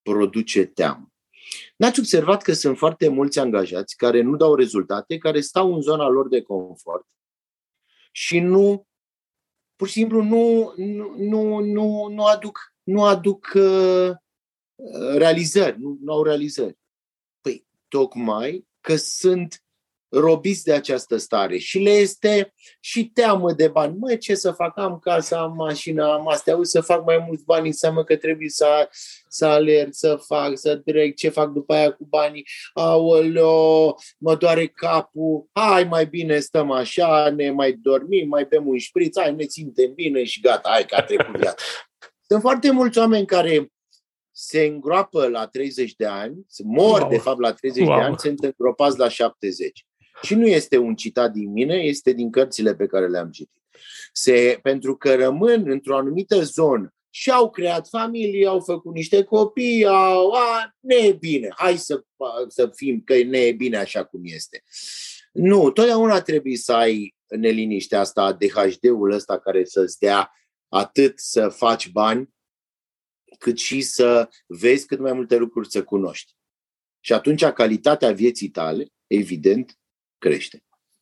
produce teamă. N-ați observat că sunt foarte mulți angajați care nu dau rezultate, care stau în zona lor de confort și nu, pur și simplu, nu, nu, nu, nu, nu aduc, nu aduc uh, realizări, nu, nu au realizări. Păi, tocmai că sunt robiți de această stare și le este și teamă de bani. Mă, ce să fac? Am casa, am mașina, am astea, să fac mai mulți bani, înseamnă că trebuie să, să alerg, să fac, să trec, ce fac după aia cu banii? Aoleo, mă doare capul, hai mai bine stăm așa, ne mai dormim, mai bem un șpriț, hai, ne simtem bine și gata, hai că a trecut viața. Sunt foarte mulți oameni care se îngroapă la treizeci de ani, mor wow. de fapt la treizeci wow. de ani, sunt îngropați la șaptezeci. Și nu este un citat din mine, este din cărțile pe care le-am citit. Se, pentru că rămân într-o anumită zonă și au creat familie, au făcut niște copii, au, a, ne e bine, hai să, să fim că ne e bine așa cum este. Nu, totdeauna trebuie să ai neliniștea asta, D H D-ul ăsta care să-ți dea atât să faci bani, cât și să vezi cât mai multe lucruri să cunoști. Și atunci calitatea vieții tale, evident, crește.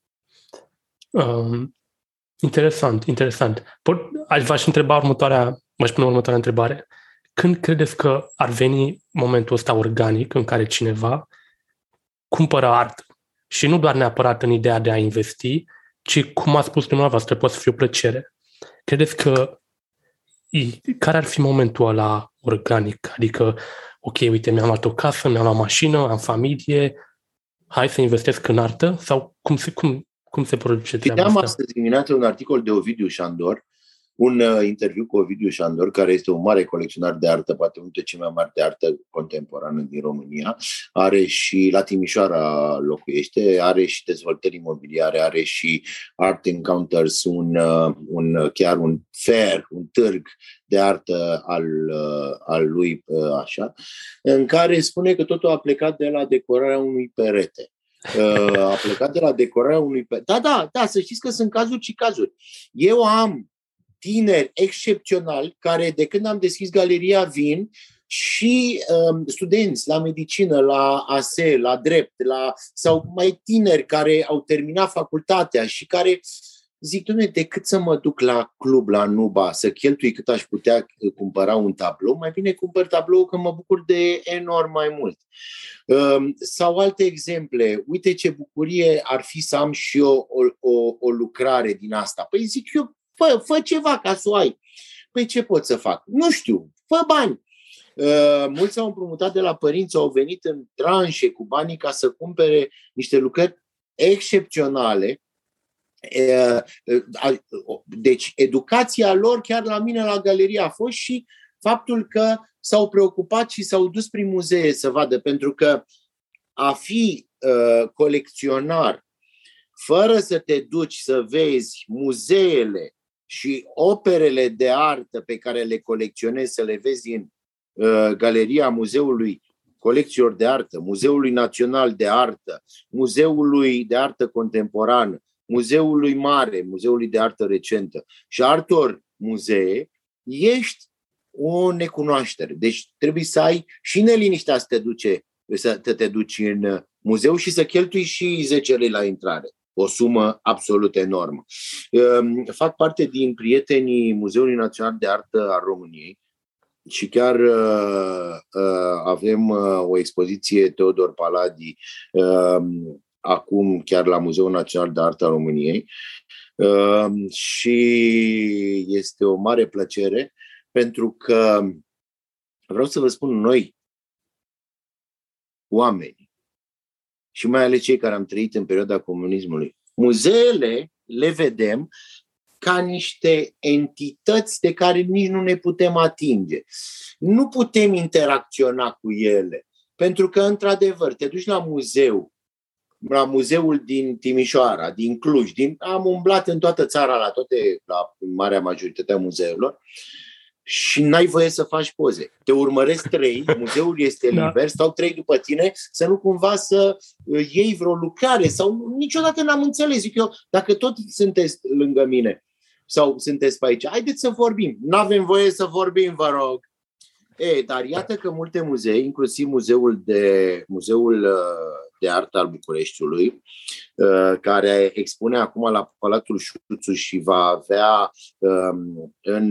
Um, interesant, interesant. Pot, aș v-aș întreba următoarea, m-aș pune următoarea întrebare. Când credeți că ar veni momentul ăsta organic în care cineva cumpără artă? Și nu doar neapărat în ideea de a investi, ci, cum a spus dumneavoastră, poate să fie o plăcere. Credeți că care ar fi momentul ăla organic? Adică, ok, uite, mi-am luat o casă, mi-am luat mașină, am familie, hai să investesc în artă? Sau cum se, cum, cum se produce treaba asta? Citeam astăzi dimineață un articol de Ovidiu Șandor, un uh, interviu cu Ovidiu Șandor, care este un mare colecționar de artă, poate unul dintre cei mai mari de artă contemporană din România. Are și, la Timișoara locuiește, are și dezvoltări imobiliare, are și Art Encounters, un, uh, un, chiar un fair, un târg de artă al, uh, al lui, uh, așa, în care spune că totul a plecat de la decorarea unui perete. Uh, a plecat de la decorarea unui perete. Da, da, da, să știți că sunt cazuri și cazuri. Eu am tineri excepționali care, de când am deschis galeria, vin și um, studenți la medicină, la A S E, la drept, la, sau mai tineri care au terminat facultatea și care zic, Doamne, decât să mă duc la club, la Nuba, să cheltui cât aș putea cumpăra un tablou, mai bine cumpăr tablou că mă bucur de enorm mai mult. Um, sau alte exemple, uite ce bucurie ar fi să am și eu o, o, o lucrare din asta. Păi zic eu, Fă, fă ceva ca să o ai. Păi ce pot să fac? Nu știu, fă bani. Uh, mulți au împrumutat de la părinți, au venit în tranșe cu banii ca să cumpere niște lucrări excepționale. Uh, uh, deci educația lor chiar la mine la galerie a fost și faptul că s-au preocupat și s-au dus prin muzee să vadă, pentru că a fi uh, colecționar fără să te duci să vezi muzeele și operele de artă pe care le colecționezi, să le vezi în uh, galeria Muzeului Colecțiilor de Artă, Muzeului Național de Artă, Muzeului de Artă Contemporană, Muzeului Mare, Muzeului de Artă Recentă și altor muzee, ești o necunoaștere. Deci trebuie să ai și neliniștea să te, duce, să te duci în muzeu și să cheltui și zece lei la intrare. O sumă absolut enormă. Fac parte din prietenii Muzeului Național de Artă al României și chiar uh, uh, avem uh, o expoziție Teodor Paladi uh, acum chiar la Muzeul Național de Artă al României uh, și este o mare plăcere pentru că vreau să vă spun, noi oameni și mai ales cei care am trăit în perioada comunismului, muzeele le vedem ca niște entități de care nici nu ne putem atinge. Nu putem interacționa cu ele, pentru că, într-adevăr, te duci la muzeu, la muzeul din Timișoara, din Cluj, din, am umblat în toată țara, la toate, la marea majoritate a muzeelor, și n-ai voie să faci poze. Te urmăresc trei, muzeul este liber, da. Stau trei după tine, să nu cumva să iei vreo lucrare sau niciodată n-am înțeles. Zic eu, dacă tot sunteți lângă mine sau sunteți pe aici, haideți să vorbim. N-avem voie să vorbim, vă rog. E, dar iată că multe muzee, inclusiv muzeul de, muzeul de artă al Bucureștiului, care expune acum la Palatul Șuțu și va avea în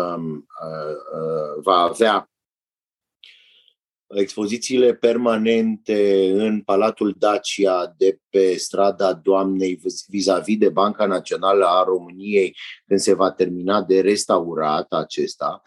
va avea expozițiile permanente în Palatul Dacia de pe strada Doamnei vis-a-vis de Banca Națională a României, când se va termina de restaurat acesta.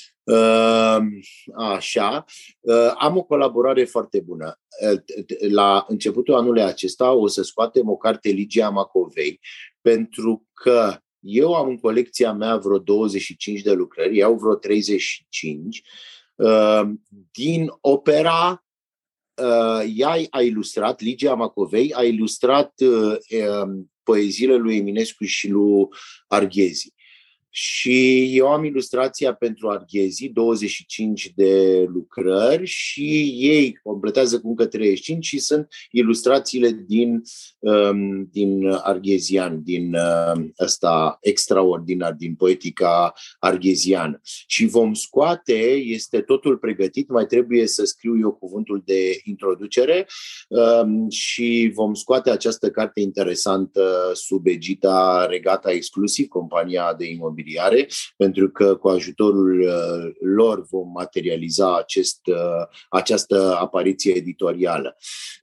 Așa, am o colaborare foarte bună. La începutul anului acesta o să scoatem o carte Ligia Macovei, pentru că eu am în colecția mea vreo douăzeci și cinci de lucrări, eu au vreo treizeci și cinci, din opera. Ea a ilustrat, Ligia Macovei a ilustrat poeziile lui Eminescu și lui Arghezi. Și eu am ilustrația pentru Arghezi, douăzeci și cinci de lucrări, și ei completează cu încă treizeci și cinci și sunt ilustrațiile din, um, din arghezian, din uh, ăsta extraordinar, din poetica argheziană. Și vom scoate, este totul pregătit, mai trebuie să scriu eu cuvântul de introducere um, și vom scoate această carte interesantă sub egida Regata Exclusiv, compania de imobiliare, pentru că cu ajutorul lor vom materializa acest, această apariție editorială.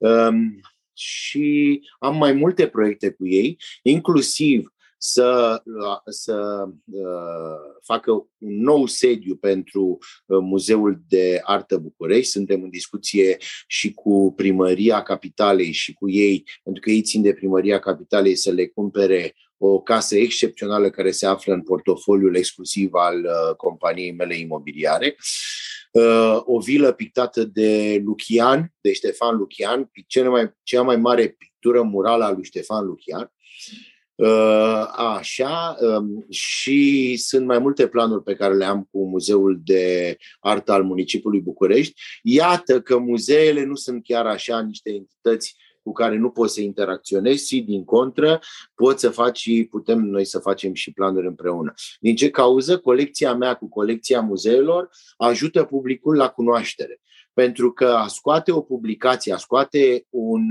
Și am mai multe proiecte cu ei, inclusiv să, să uh, facă un nou sediu pentru Muzeul de Artă București. Suntem în discuție și cu Primăria Capitalei și cu ei, pentru că ei țin de Primăria Capitalei, să le cumpere o casă excepțională care se află în portofoliul exclusiv al uh, companiei mele imobiliare. Uh, o vilă pictată de Lucian, de Ștefan Lucian, cea mai, cea mai mare pictură murală a lui Ștefan Lucian. Uh, așa, um, și sunt mai multe planuri pe care le am cu Muzeul de Artă al Municipiului București. Iată că muzeele nu sunt chiar așa niște entități cu care nu poți să interacționezi, și din contră poți să faci și putem noi să facem și planuri împreună. Din ce cauză? Colecția mea cu colecția muzeelor ajută publicul la cunoaștere. Pentru că a scoate o publicație, a scoate un,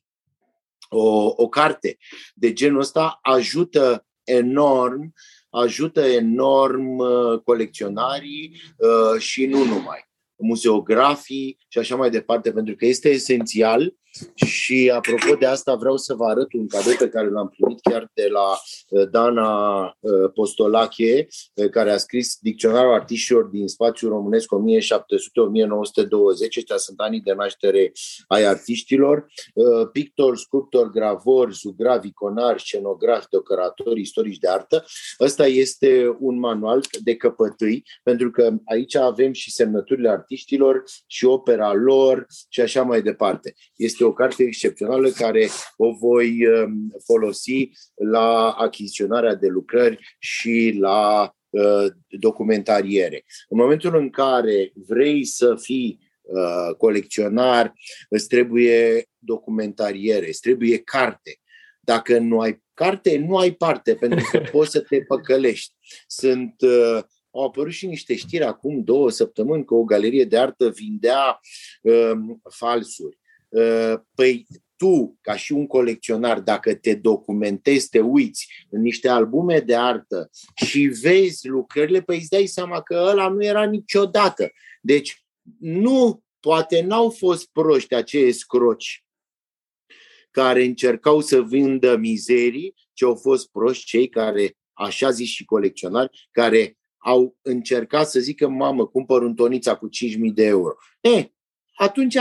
o, o carte de genul ăsta ajută enorm, ajută enorm colecționarii și nu numai, muzeografii și așa mai departe, pentru că este esențial. Și apropo de asta, vreau să vă arăt un cadou pe care l-am primit chiar de la Dana Postolache, care a scris Dicționarul artiștilor din spațiul românesc o mie șapte sute - o mie nouă sute douăzeci. Ăștia sunt anii de naștere ai artiștilor. Pictori, sculptori, gravori, zugravi, iconari, scenografi, decoratori, istorici de artă. Ăsta este un manual de căpătâi, pentru că aici avem și semnăturile artiștilor și opera lor și așa mai departe. Este o carte excepțională care o voi folosi la achiziționarea de lucrări și la uh, documentariere. În momentul în care vrei să fii uh, colecționar, îți trebuie documentariere, îți trebuie carte. Dacă nu ai carte, nu ai parte, pentru că poți să te păcălești. Sunt... Uh, Au apărut și niște știri acum două săptămâni că o galerie de artă vindea uh, falsuri. Păi tu, ca și un colecționar, dacă te documentezi, te uiți în niște albume de artă și vezi lucrările, păi îți dai seama că ăla nu era niciodată. Deci nu, poate n-au fost proști acei scroci care încercau să vândă mizerii, ci au fost proști cei care, așa zis și colecționari, care au încercat să zică, mamă, cumpăr un Tonița cu cinci mii de euro. E, atunci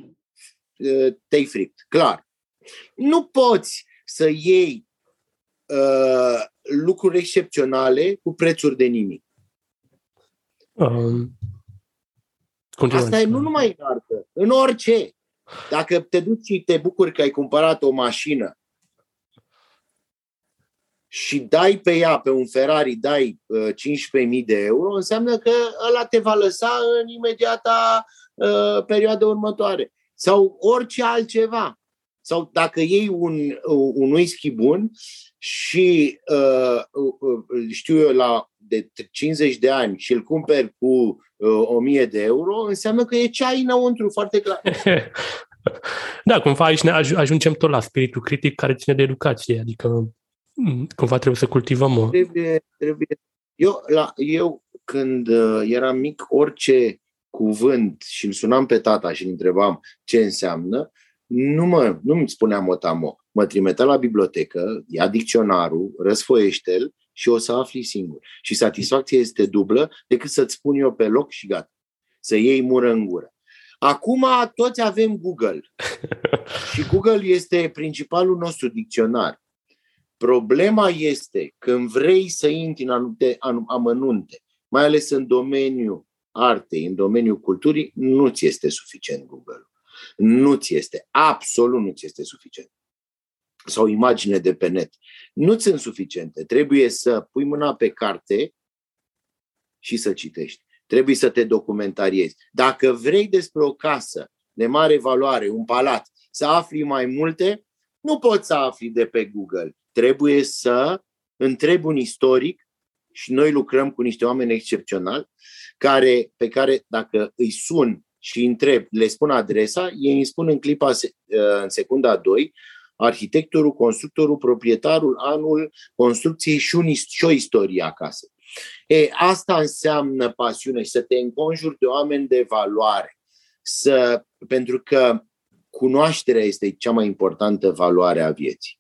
te-ai frict, clar. Nu poți să iei uh, lucruri excepționale cu prețuri de nimic. Um, Asta e nu numai în artă, în orice. Dacă te duci și te bucuri că ai cumpărat o mașină și dai pe ea, pe un Ferrari, dai uh, cincisprezece mii de euro, înseamnă că ăla te va lăsa în imediata uh, perioadă următoare. Sau orice altceva. Sau dacă iei un, un whisky bun și uh, știu eu, la de cincizeci de ani și îl cumperi cu uh, o mie de euro, înseamnă că e ceai înăuntru, foarte clar. Da, cumva aici ne ajungem tot la spiritul critic care ține de educație, adică cumva trebuie să cultivăm. Trebuie, trebuie. Eu, la, eu când uh, eram mic, orice cuvânt și îl sunam pe tata și îl întrebam ce înseamnă, nu mă, nu îmi spunea motamo. Mă trimitea la bibliotecă, ia dicționarul, răsfoiește-l și o să afli singur. Și satisfacția este dublă decât să-ți spun eu pe loc și gata. Să iei mură în gură. Acum toți avem Google. Și Google este principalul nostru dicționar. Problema este când vrei să intri în anumite amănunte, mai ales în domeniul artei, în domeniul culturii, nu ți este suficient Google. Nu ți este. Absolut nu ți este suficient. Sau imagine de pe net. Nu ți sunt suficiente. Trebuie să pui mâna pe carte și să citești. Trebuie să te documentariezi. Dacă vrei despre o casă de mare valoare, un palat, să afli mai multe, nu poți să afli de pe Google. Trebuie să întrebi un istoric și noi lucrăm cu niște oameni excepționali care, pe care dacă îi sun și întreb, le spun adresa, ei îmi spun în clipa, în secunda doi, arhitectorul, constructorul, proprietarul, anul construcției și, un, și o istorie acasă. E, asta înseamnă pasiune și să te înconjuri de oameni de valoare. Să, pentru că cunoașterea este cea mai importantă valoare a vieții.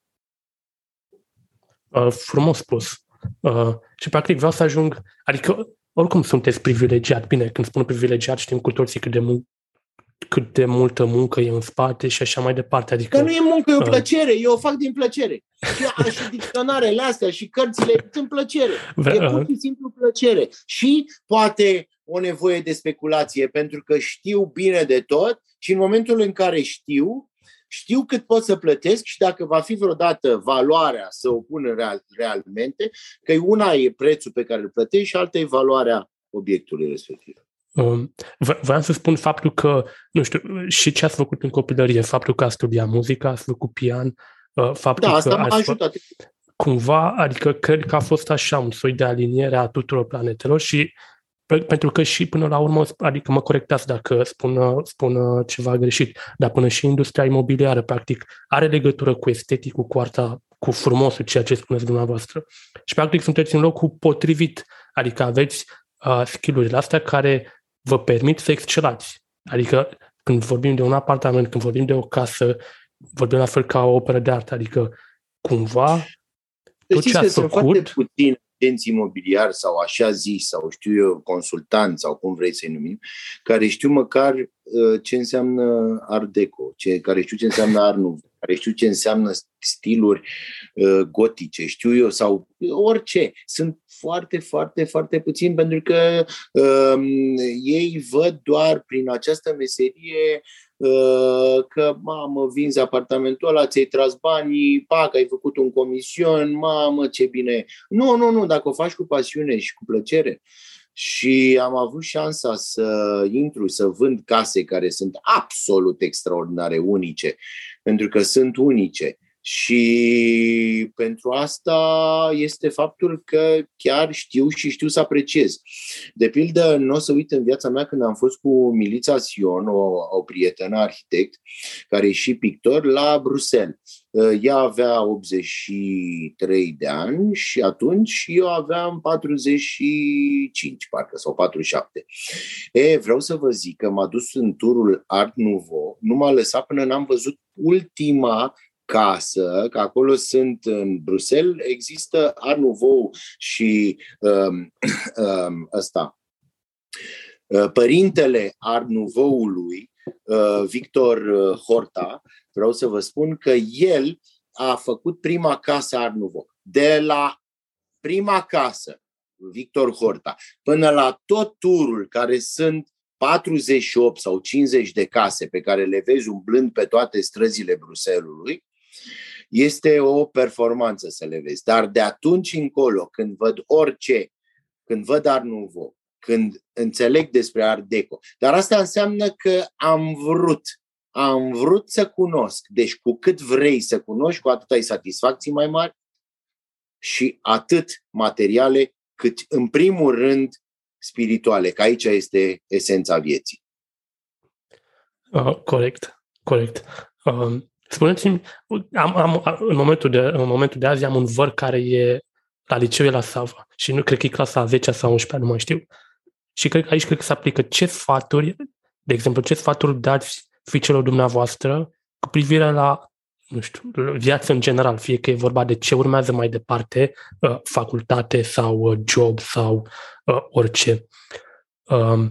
Uh, frumos spus. Uh, și practic vreau să ajung, adică oricum sunteți privilegiat. Bine, când spun privilegiat știm cu toții cât de, mult, cât de multă muncă e în spate și așa mai departe. Adică, că nu e muncă, e o plăcere. Eu o fac din plăcere. Și, și dicționarele astea și cărțile sunt plăcere. E pur și simplu plăcere. Și poate o nevoie de speculație, pentru că știu bine de tot și în momentul în care știu, știu cât pot să plătesc și dacă va fi vreodată valoarea să o pun real, realmente, că una e prețul pe care îl plătești și alta e valoarea obiectului respectiv. Um, vreau să spun faptul că, nu știu, și ce ați făcut în copilărie, faptul că ați studiat muzică, ați făcut pian, faptul da, asta că m-a ați ajutat. Cumva, adică cred că a fost așa un soi de aliniere a tuturor planetelor și pentru că și până la urmă, adică mă corectați dacă spun, spun ceva greșit, dar până și industria imobiliară, practic, are legătură cu esteticul, cu arta, cu frumosul, ceea ce spuneți dumneavoastră. Și practic sunteți în locul potrivit, adică aveți uh, skill-urile astea care vă permit să excelați. Adică când vorbim de un apartament, când vorbim de o casă, vorbim la fel ca o operă de artă, adică cumva tot ce ați făcut... agenți imobiliari sau așa zis, sau știu eu, consultanți sau cum vrei să-i numim, care știu măcar uh, ce înseamnă Art Deco, ce, care știu ce înseamnă Art Nouveau, care știu ce înseamnă stiluri uh, gotice, știu eu, sau orice. Sunt foarte, foarte, foarte puțini pentru că uh, ei văd doar prin această meserie că, mamă, vinzi apartamentul ăla, ți-ai tras banii, pac, ai făcut un comision, mamă, ce bine. Nu, nu, nu, dacă o faci cu pasiune și cu plăcere. Și am avut șansa să intru, să vând case care sunt absolut extraordinare, unice, pentru că sunt unice. Și pentru asta este faptul că chiar știu și știu să apreciez. De pildă, nu o să uit în viața mea când am fost cu Milița Sion, o, o prietenă arhitect, care e și pictor, la Bruxelles. Ea avea optzeci și trei de ani și atunci eu aveam patruzeci și cinci, parcă, sau patruzeci și șapte. E, vreau să vă zic că m-a dus în turul Art Nouveau, nu m-a lăsat până n-am văzut ultima casă, că acolo sunt în Bruxelles, există Art Nouveau și um, um, ăsta, părintele Art Nouveau-ului, uh, Victor Horta, vreau să vă spun că el a făcut prima casă Art Nouveau. De la prima casă, Victor Horta, până la tot turul, care sunt patruzeci și opt sau cincizeci de case pe care le vezi umblând pe toate străzile Bruxellesului, este o performanță să le vezi. Dar de atunci încolo, când văd orice, când văd Art Nouveau, când înțeleg despre Art Deco, dar asta înseamnă că am vrut, am vrut să cunosc. Deci cu cât vrei să cunoști, cu atât ai satisfacții mai mari și atât materiale cât în primul rând spirituale, că aici este esența vieții. Uh, corect, corect. Uh, spuneți-mi, am, am, în, momentul de, în momentul de azi am un văr care e la liceu, e la Sava și nu cred că e clasa a zecea sau a unsprezecea, nu mai știu. Și cred, aici cred că se aplică ce sfaturi, de exemplu, ce sfaturi dați fiicelor dumneavoastră cu privire la, nu știu, viața în general, fie că e vorba de ce urmează mai departe, uh, facultate sau uh, job sau uh, orice. Uh,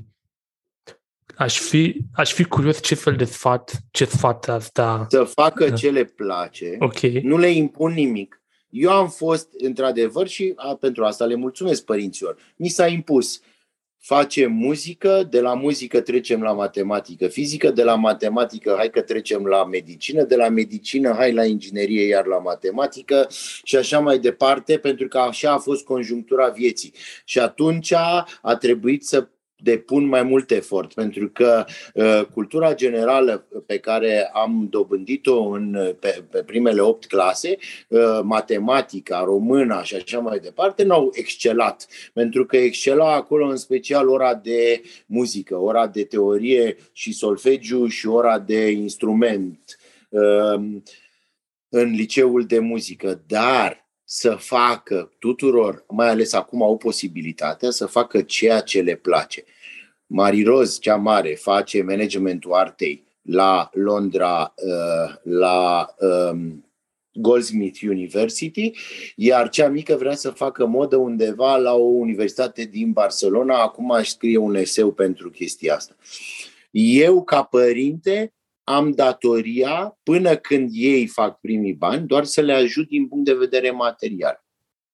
aș, fi, aș fi curios ce fel de sfat, ce sfat asta... Să facă uh. ce le place, okay. Nu le impun nimic. Eu am fost, într-adevăr, și a, pentru asta le mulțumesc părinților. Mi s-a impus, facem muzică, de la muzică trecem la matematică, fizică, de la matematică hai că trecem la medicină, de la medicină hai la inginerie, iar la matematică și așa mai departe, pentru că așa a fost conjunctura vieții. Și atunci a trebuit să depun mai mult efort, pentru că uh, cultura generală pe care am dobândit-o în, pe, pe primele opt clase, uh, matematica, româna și așa mai departe, n-au excelat, pentru că excela acolo în special ora de muzică, ora de teorie și solfegiu și ora de instrument uh, în liceul de muzică, dar să facă tuturor, mai ales acum au posibilitatea, să facă ceea ce le place. Mari Roz, cea mare, face managementul artei la Londra, la Goldsmith University, iar cea mică vrea să facă modă undeva la o universitate din Barcelona. Acum aș scrie un eseu pentru chestia asta. Eu, ca părinte, am datoria, până când ei fac primii bani, doar să le ajut din punct de vedere material.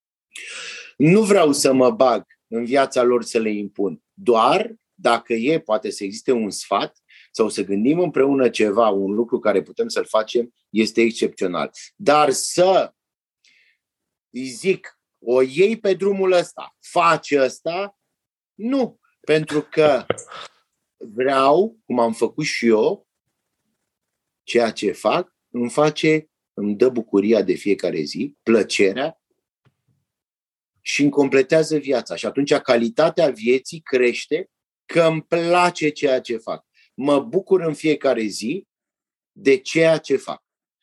Nu vreau să mă bag în viața lor să le impun. Doar, dacă e, poate să existe un sfat sau să gândim împreună ceva, un lucru care putem să-l facem, este excepțional. Dar să îi zic, o iei pe drumul ăsta, faci ăsta, nu. Pentru că vreau, cum am făcut și eu, ceea ce fac îmi face, îmi dă bucuria de fiecare zi, plăcerea și îmi completează viața. Și atunci calitatea vieții crește că îmi place ceea ce fac. Mă bucur în fiecare zi de ceea ce fac.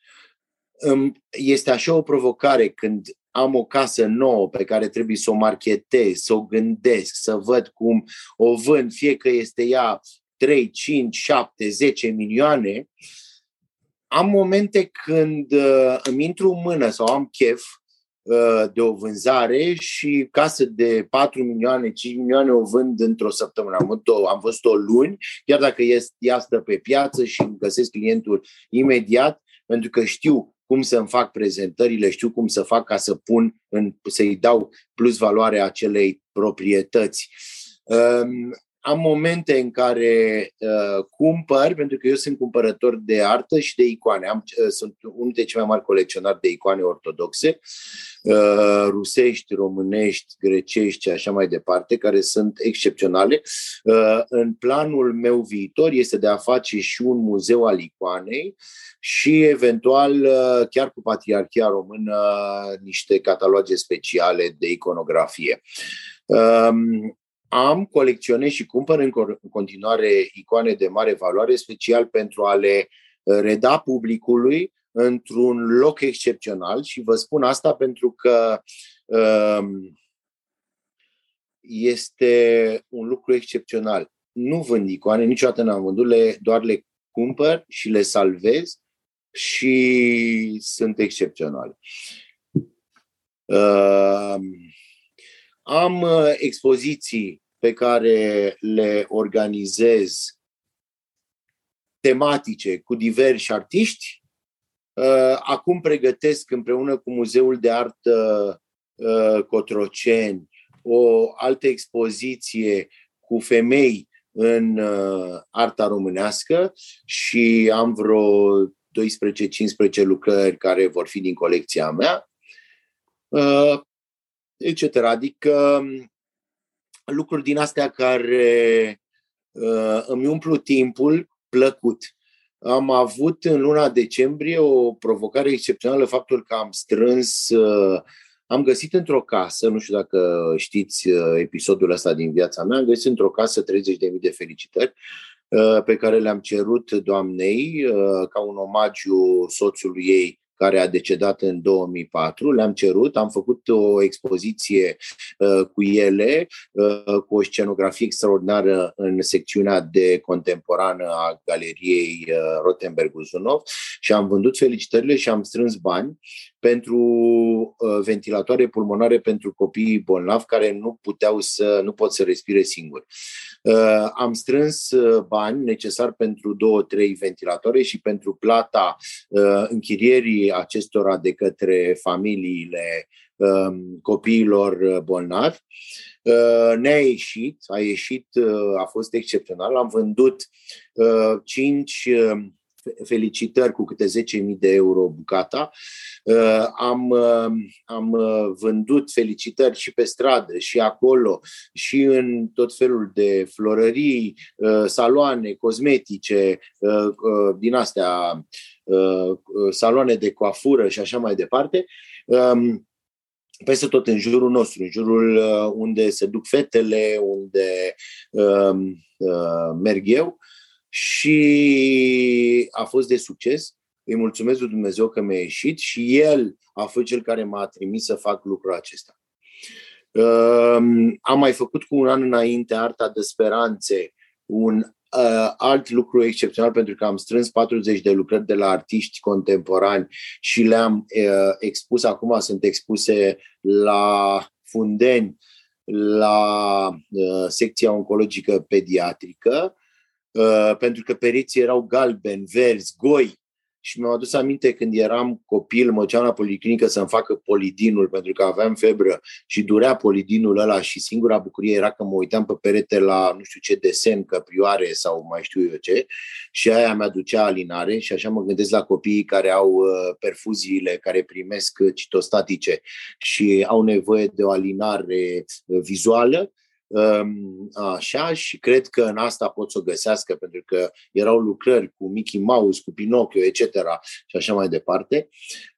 Este așa o provocare când am o casă nouă pe care trebuie să o marchetez, să o gândesc, să văd cum o vând, fie că este ea trei, cinci, șapte, zece milioane. Am momente când uh, îmi intru în mână sau am chef uh, de o vânzare și casă de patru milioane, cinci milioane o vând într-o săptămână. Am, am văzut-o luni, chiar dacă ea stă pe piață și îmi găsesc clientul imediat, pentru că știu cum să-mi fac prezentările, știu cum să fac ca să pun, în, să-i dau plus valoare acelei proprietăți. Um, Am momente în care uh, cumpăr, pentru că eu sunt cumpărător de artă și de icoane. Am, uh, sunt unul dintre cei mai mari colecționari de icoane ortodoxe, uh, rusești, românești, grecești și așa mai departe, care sunt excepționale. Uh, în planul meu viitor este de a face și un muzeu al icoanei și eventual, uh, chiar cu Patriarhia Română, niște cataloge speciale de iconografie. Uh, Am, colecționez și cumpăr în continuare icoane de mare valoare, special pentru a le reda publicului într-un loc excepțional și vă spun asta pentru că um, este un lucru excepțional. Nu vând icoane, niciodată n-am vândut, le, doar le cumpăr și le salvez și sunt excepționale. Um, Am expoziții pe care le organizez tematice cu diversi artiști. Acum pregătesc împreună cu Muzeul de Artă Cotroceni o altă expoziție cu femei în arta românească și am vreo doisprezece cincisprezece lucrări care vor fi din colecția mea, et cetera. Adică lucruri din astea care uh, îmi umplu timpul plăcut. Am avut în luna decembrie o provocare excepțională, faptul că am strâns uh, am găsit într-o casă, nu știu dacă știți episodul ăsta din viața mea, am găsit într-o casă treizeci de mii de felicitări pe care le-am cerut doamnei ca un omagiu soțului ei care a decedat în două mii patru. Le-am cerut, am făcut o expoziție uh, cu ele, uh, cu o scenografie extraordinară în secțiunea de contemporană a galeriei uh, Rothenberg-Uzunov și am vândut felicitările și am strâns bani pentru uh, ventilatoare pulmonare pentru copiii bolnavi care nu puteau să, nu pot să respire singuri. Uh, am strâns uh, bani necesari pentru două, trei ventilatoare și pentru plata uh, închirierii acestora de către familiile uh, copiilor bolnavi. Uh, ne-a ieșit, a ieșit, uh, a fost excepțional. Am vândut uh, cinci uh, felicitări cu câte zece mii de euro bucata. Uh, am, uh, am uh, vândut felicitări și pe stradă, și acolo, și în tot felul de florării, uh, saloane cosmetice, uh, uh, din astea, uh, saloane de coafură și așa mai departe. Um, peste tot în jurul nostru, în jurul uh, unde se duc fetele, unde uh, uh, merg eu. Și a fost de succes. Îi mulțumesc lui Dumnezeu că mi-a ieșit și El a fost cel care m-a trimis să fac lucrul acesta. Am mai făcut cu un an înainte Arta de Speranțe, un uh, alt lucru excepțional, pentru că am strâns patruzeci de lucrări de la artiști contemporani și le-am uh, expus. Acum sunt expuse la Fundeni, la uh, secția oncologică pediatrică, Uh, pentru că pereții erau galbeni, verzi, goi. Și mi-am adus aminte când eram copil, mă duceam la policlinică să-mi facă polidinul, pentru că aveam febră și durea polidinul ăla și singura bucurie era că mă uitam pe perete la nu știu ce desen, căprioare sau mai știu eu ce, și aia mi-aducea alinare. Și așa mă gândesc la copiii care au uh, perfuziile, care primesc citostatice și au nevoie de o alinare uh, vizuală. Așa, și cred că în asta pot să o găsească, pentru că erau lucrări cu Mickey Mouse, cu Pinocchio, et cetera și așa mai departe.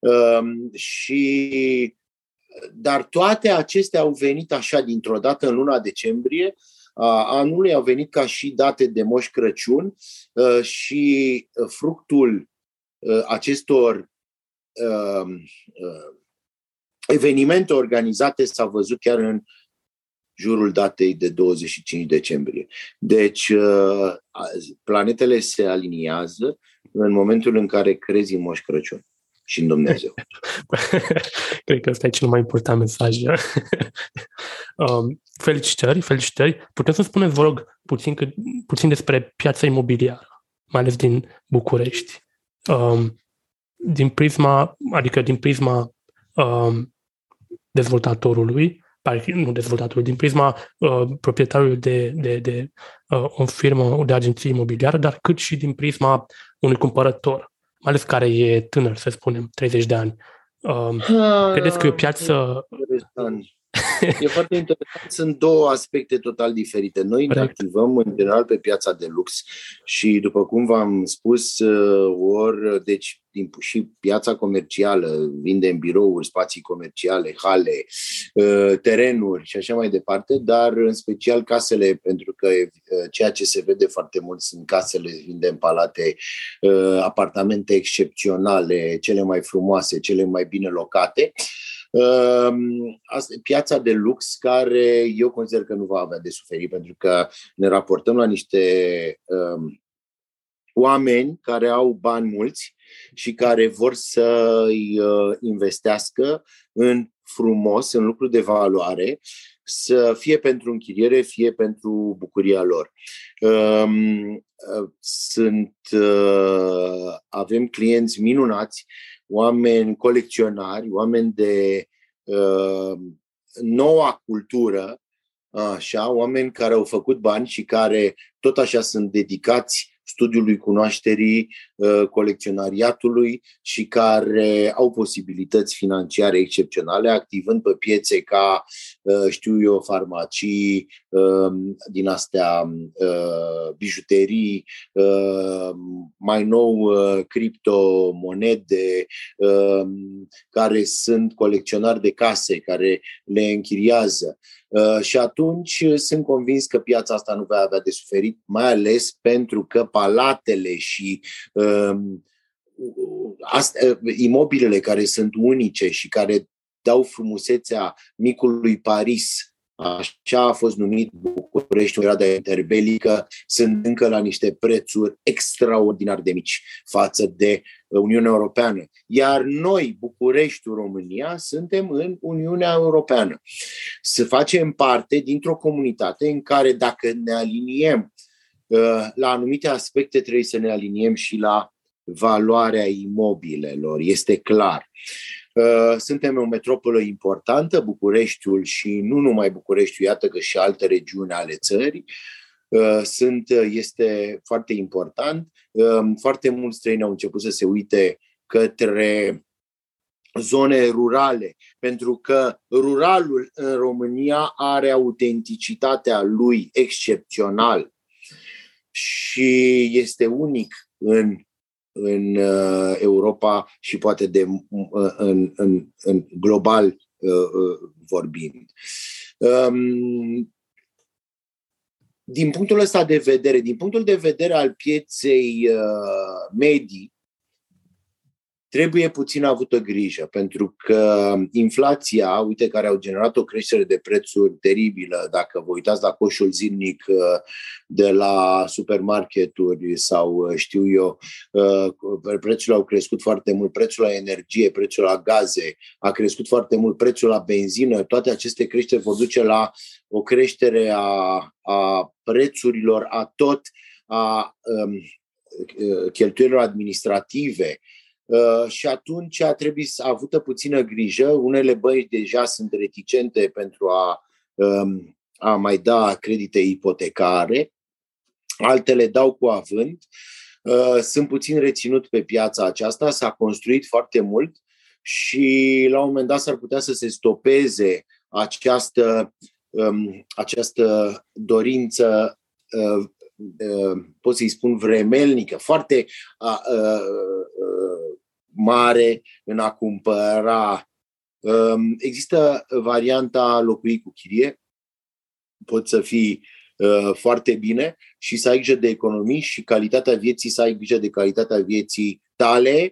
Și dar toate acestea au venit așa dintr-o dată în luna decembrie a anului, au venit ca și date de Moș Crăciun și fructul acestor evenimente organizate s-a văzut chiar în jurul datei de douăzeci și cinci decembrie. Deci, planetele se aliniază în momentul în care crezi în Moș Crăciun și în Dumnezeu. Cred că ăsta e cel mai important mesaj. um, felicitări, felicitări. Putem să spuneți, vă rog, puțin, puțin despre piața imobiliară, mai ales din București. Um, din prisma, adică din prisma um, dezvoltatorului, nu dezvoltatorul, din prisma uh, proprietarului de, de, de uh, o firmă de agenție imobiliară, dar cât și din prisma unui cumpărător, mai ales care e tânăr, să spunem, treizeci de ani. Uh, ha, credeți că e o piață... E foarte interesant. Sunt două aspecte total diferite. Noi ne activăm în general pe piața de lux și, după cum v-am spus, ori, deci, și piața comercială, vindem birouri, spații comerciale, hale, terenuri și așa mai departe, dar în special casele, pentru că ceea ce se vede foarte mult sunt casele, vindem palate, apartamente excepționale, cele mai frumoase, cele mai bine locate. Asta e piața de lux, care eu consider că nu va avea de suferit, pentru că ne raportăm la niște um, oameni care au bani mulți și care vor să îi uh, investească în frumos, în lucruri de valoare, să fie pentru închiriere, fie pentru bucuria lor. Um, sunt, uh, avem clienți minunați, oameni colecționari, oameni de uh, noua cultură, așa, oameni care au făcut bani și care tot așa sunt dedicați studiului cunoașterii, colecționariatului și care au posibilități financiare excepționale, activând pe piețe ca, știu eu, farmacii, din astea bijuterii, mai nou criptomonede, care sunt colecționari de case, care le închiriază. Uh, și atunci sunt convins că piața asta nu va avea de suferit, mai ales pentru că palatele și uh, astea, imobilele care sunt unice și care dau frumusețea micului Paris, așa a fost numit București în perioada interbelică, sunt încă la niște prețuri extraordinar de mici față de Uniunea Europeană. Iar noi, Bucureștiul, România, suntem în Uniunea Europeană. Să facem parte dintr-o comunitate în care, dacă ne aliniem la anumite aspecte, trebuie să ne aliniem și la valoarea imobilelor. Este clar. Suntem o metropolă importantă, Bucureștiul, și nu numai Bucureștiul, iată că și alte regiuni ale țării. Sunt, este foarte important. Foarte mulți străini au început să se uite către zone rurale, pentru că ruralul în România are autenticitatea lui excepțional și este unic în în Europa și poate de, în, în, în global vorbind. Din punctul ăsta de vedere, din punctul de vedere al pieței medii, trebuie puțin avută grijă, pentru că inflația, uite, care au generat o creștere de prețuri teribilă, dacă vă uitați la coșul zilnic de la supermarketuri sau știu eu, prețurile au crescut foarte mult, prețul la energie, prețul la gaze a crescut foarte mult, prețul la benzină, toate aceste creșteri vor duce la o creștere a, a prețurilor, a tot a um, cheltuielilor administrative. Uh, și atunci trebuie să avută puțină grijă. Unele bănci deja sunt reticente pentru a, um, a mai da credite ipotecare, altele dau cu avânt. Uh, sunt puțin reținut pe piața aceasta, s-a construit foarte mult și la un moment dat s-ar putea să se stopeze această, um, această dorință, uh, uh, pot să-i spun vremelnică, foarte uh, uh, mare în a cumpăra. Există varianta locui cu chirie, poți să fii foarte bine și să ai grijă de economii și calitatea vieții, să ai grijă de calitatea vieții tale,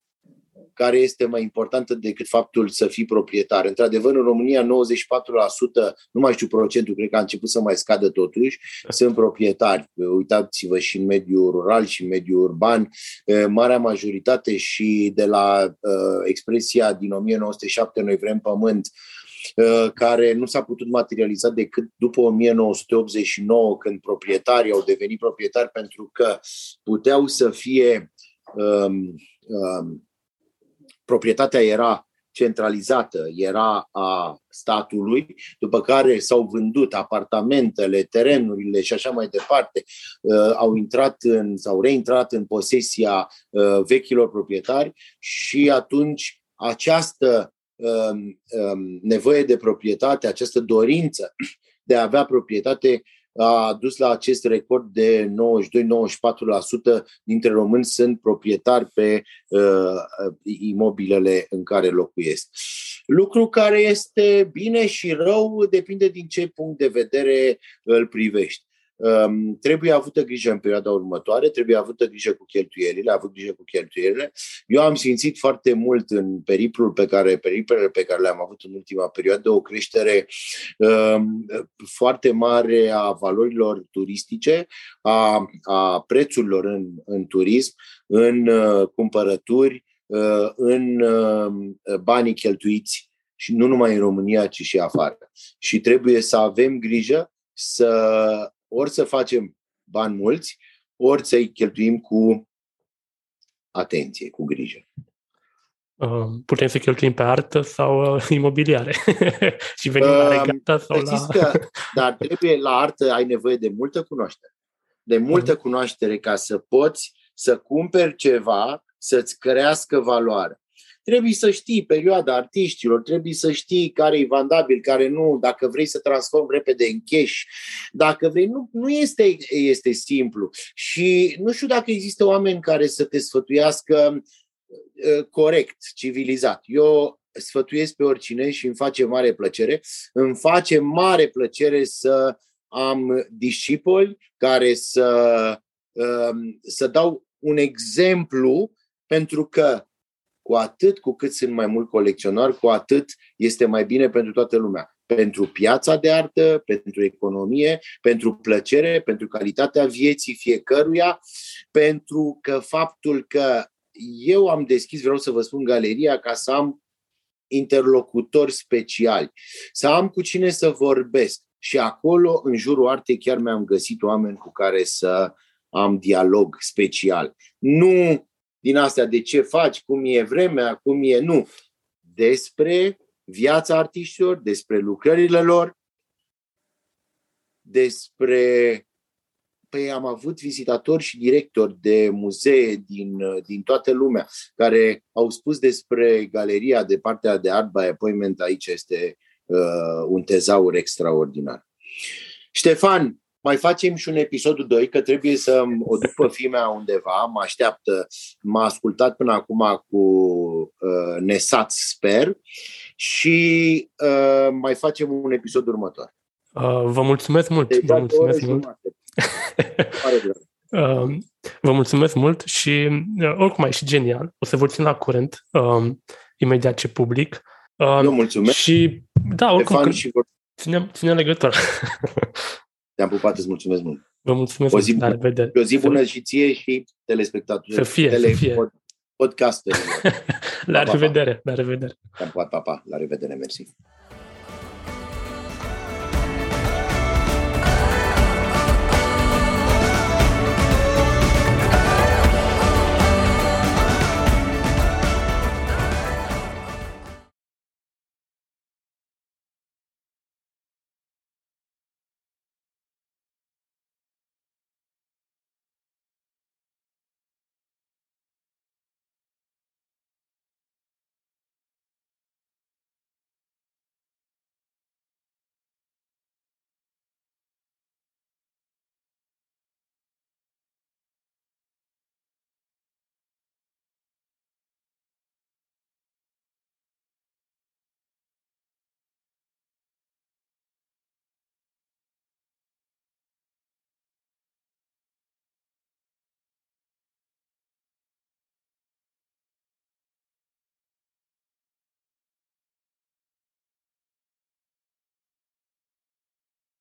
care este mai importantă decât faptul să fii proprietar. Într-adevăr, în România, nouăzeci și patru la sută, nu mai știu procentul, cred că a început să mai scadă totuși, sunt proprietari. Uitați-vă și în mediul rural și în mediul urban, marea majoritate, și de la uh, expresia din o mie nouă sute șapte, Noi vrem pământ, uh, care nu s-a putut materializa decât după o mie nouă sute optzeci și nouă, când proprietarii au devenit proprietari pentru că puteau să fie um, um, proprietatea era centralizată, era a statului, după care s-au vândut apartamentele, terenurile și așa mai departe, uh, au intrat în, sau reintrat în posesia uh, vechilor proprietari și atunci această uh, uh, nevoie de proprietate, această dorință de a avea proprietate a dus la acest record de nouăzeci și doi - nouăzeci și patru la sută dintre români sunt proprietari pe uh, imobilele în care locuiesc. Lucru care este bine și rău, depinde din ce punct de vedere îl privești. Um, trebuie avută grijă în perioada următoare, trebuie avută grijă cu cheltuielile, avut grijă cu cheltuielile. Eu am simțit foarte mult în periplul pe care, periplele pe care le-am avut în ultima perioadă o creștere um, foarte mare a valorilor turistice, a, a prețurilor în, în turism, în uh, cumpărături, uh, în uh, banii cheltuiți, și nu numai în România, ci și afară. Și trebuie să avem grijă să ori să facem bani mulți, ori să-i cheltuim cu atenție, cu grijă. Putem să cheltuim pe artă sau imobiliare și venim uh, la regata sau la... Că, dar trebuie, la artă ai nevoie de multă cunoaștere. de multă cunoaștere ca să poți să cumperi ceva, să-ți crească valoare. Trebuie să știi perioada artiștilor, trebuie să știi care e vandabil, care nu, dacă vrei să transformi repede în cash, dacă vrei, nu, nu este, este simplu. Și nu știu dacă există oameni care să te sfătuiască uh, corect, civilizat. Eu sfătuiesc pe oricine și îmi face mare plăcere. Îmi face mare plăcere să am discipoli care să, uh, să dau un exemplu, pentru că cu atât cu cât sunt mai mult colecționari, cu atât este mai bine pentru toată lumea. Pentru piața de artă, pentru economie, pentru plăcere, pentru calitatea vieții fiecăruia, pentru că faptul că eu am deschis, vreau să vă spun, galeria ca să am interlocutori speciali, să am cu cine să vorbesc. Și acolo, în jurul artei, chiar mi-am găsit oameni cu care să am dialog special. Nu din astea de ce faci, cum e vremea, cum e, nu. Despre viața artiștilor, despre lucrările lor, despre... Păi am avut vizitatori și directori de muzee din, din toată lumea care au spus despre galeria de partea de Art by Appointment. Aici este uh, un tezaur extraordinar. Ștefan, mai facem și un episodul doi, că trebuie să o duc pe fimea undeva, mă așteaptă, m-a ascultat până acum cu uh, Nesat, sper, și uh, mai facem un episod următor. Uh, vă mulțumesc mult! Deci, vă mulțumesc mult! uh, vă mulțumesc mult și uh, oricum ai și genial. O să vă țin la curent uh, imediat ce public. Uh, Eu mulțumesc! Și da, oricum, când și vor... ținem, ținem legătură. Te-am pupat, îți mulțumesc mult. Vă mulțumesc o zi mult, la revedere. O zi bună și ție și telespectatorilor. Să fie, tele, să fie. Pod, podcasterilor. La pa, revedere, pa. la revedere. Te-am pupat, pa, pa. La revedere, mersi.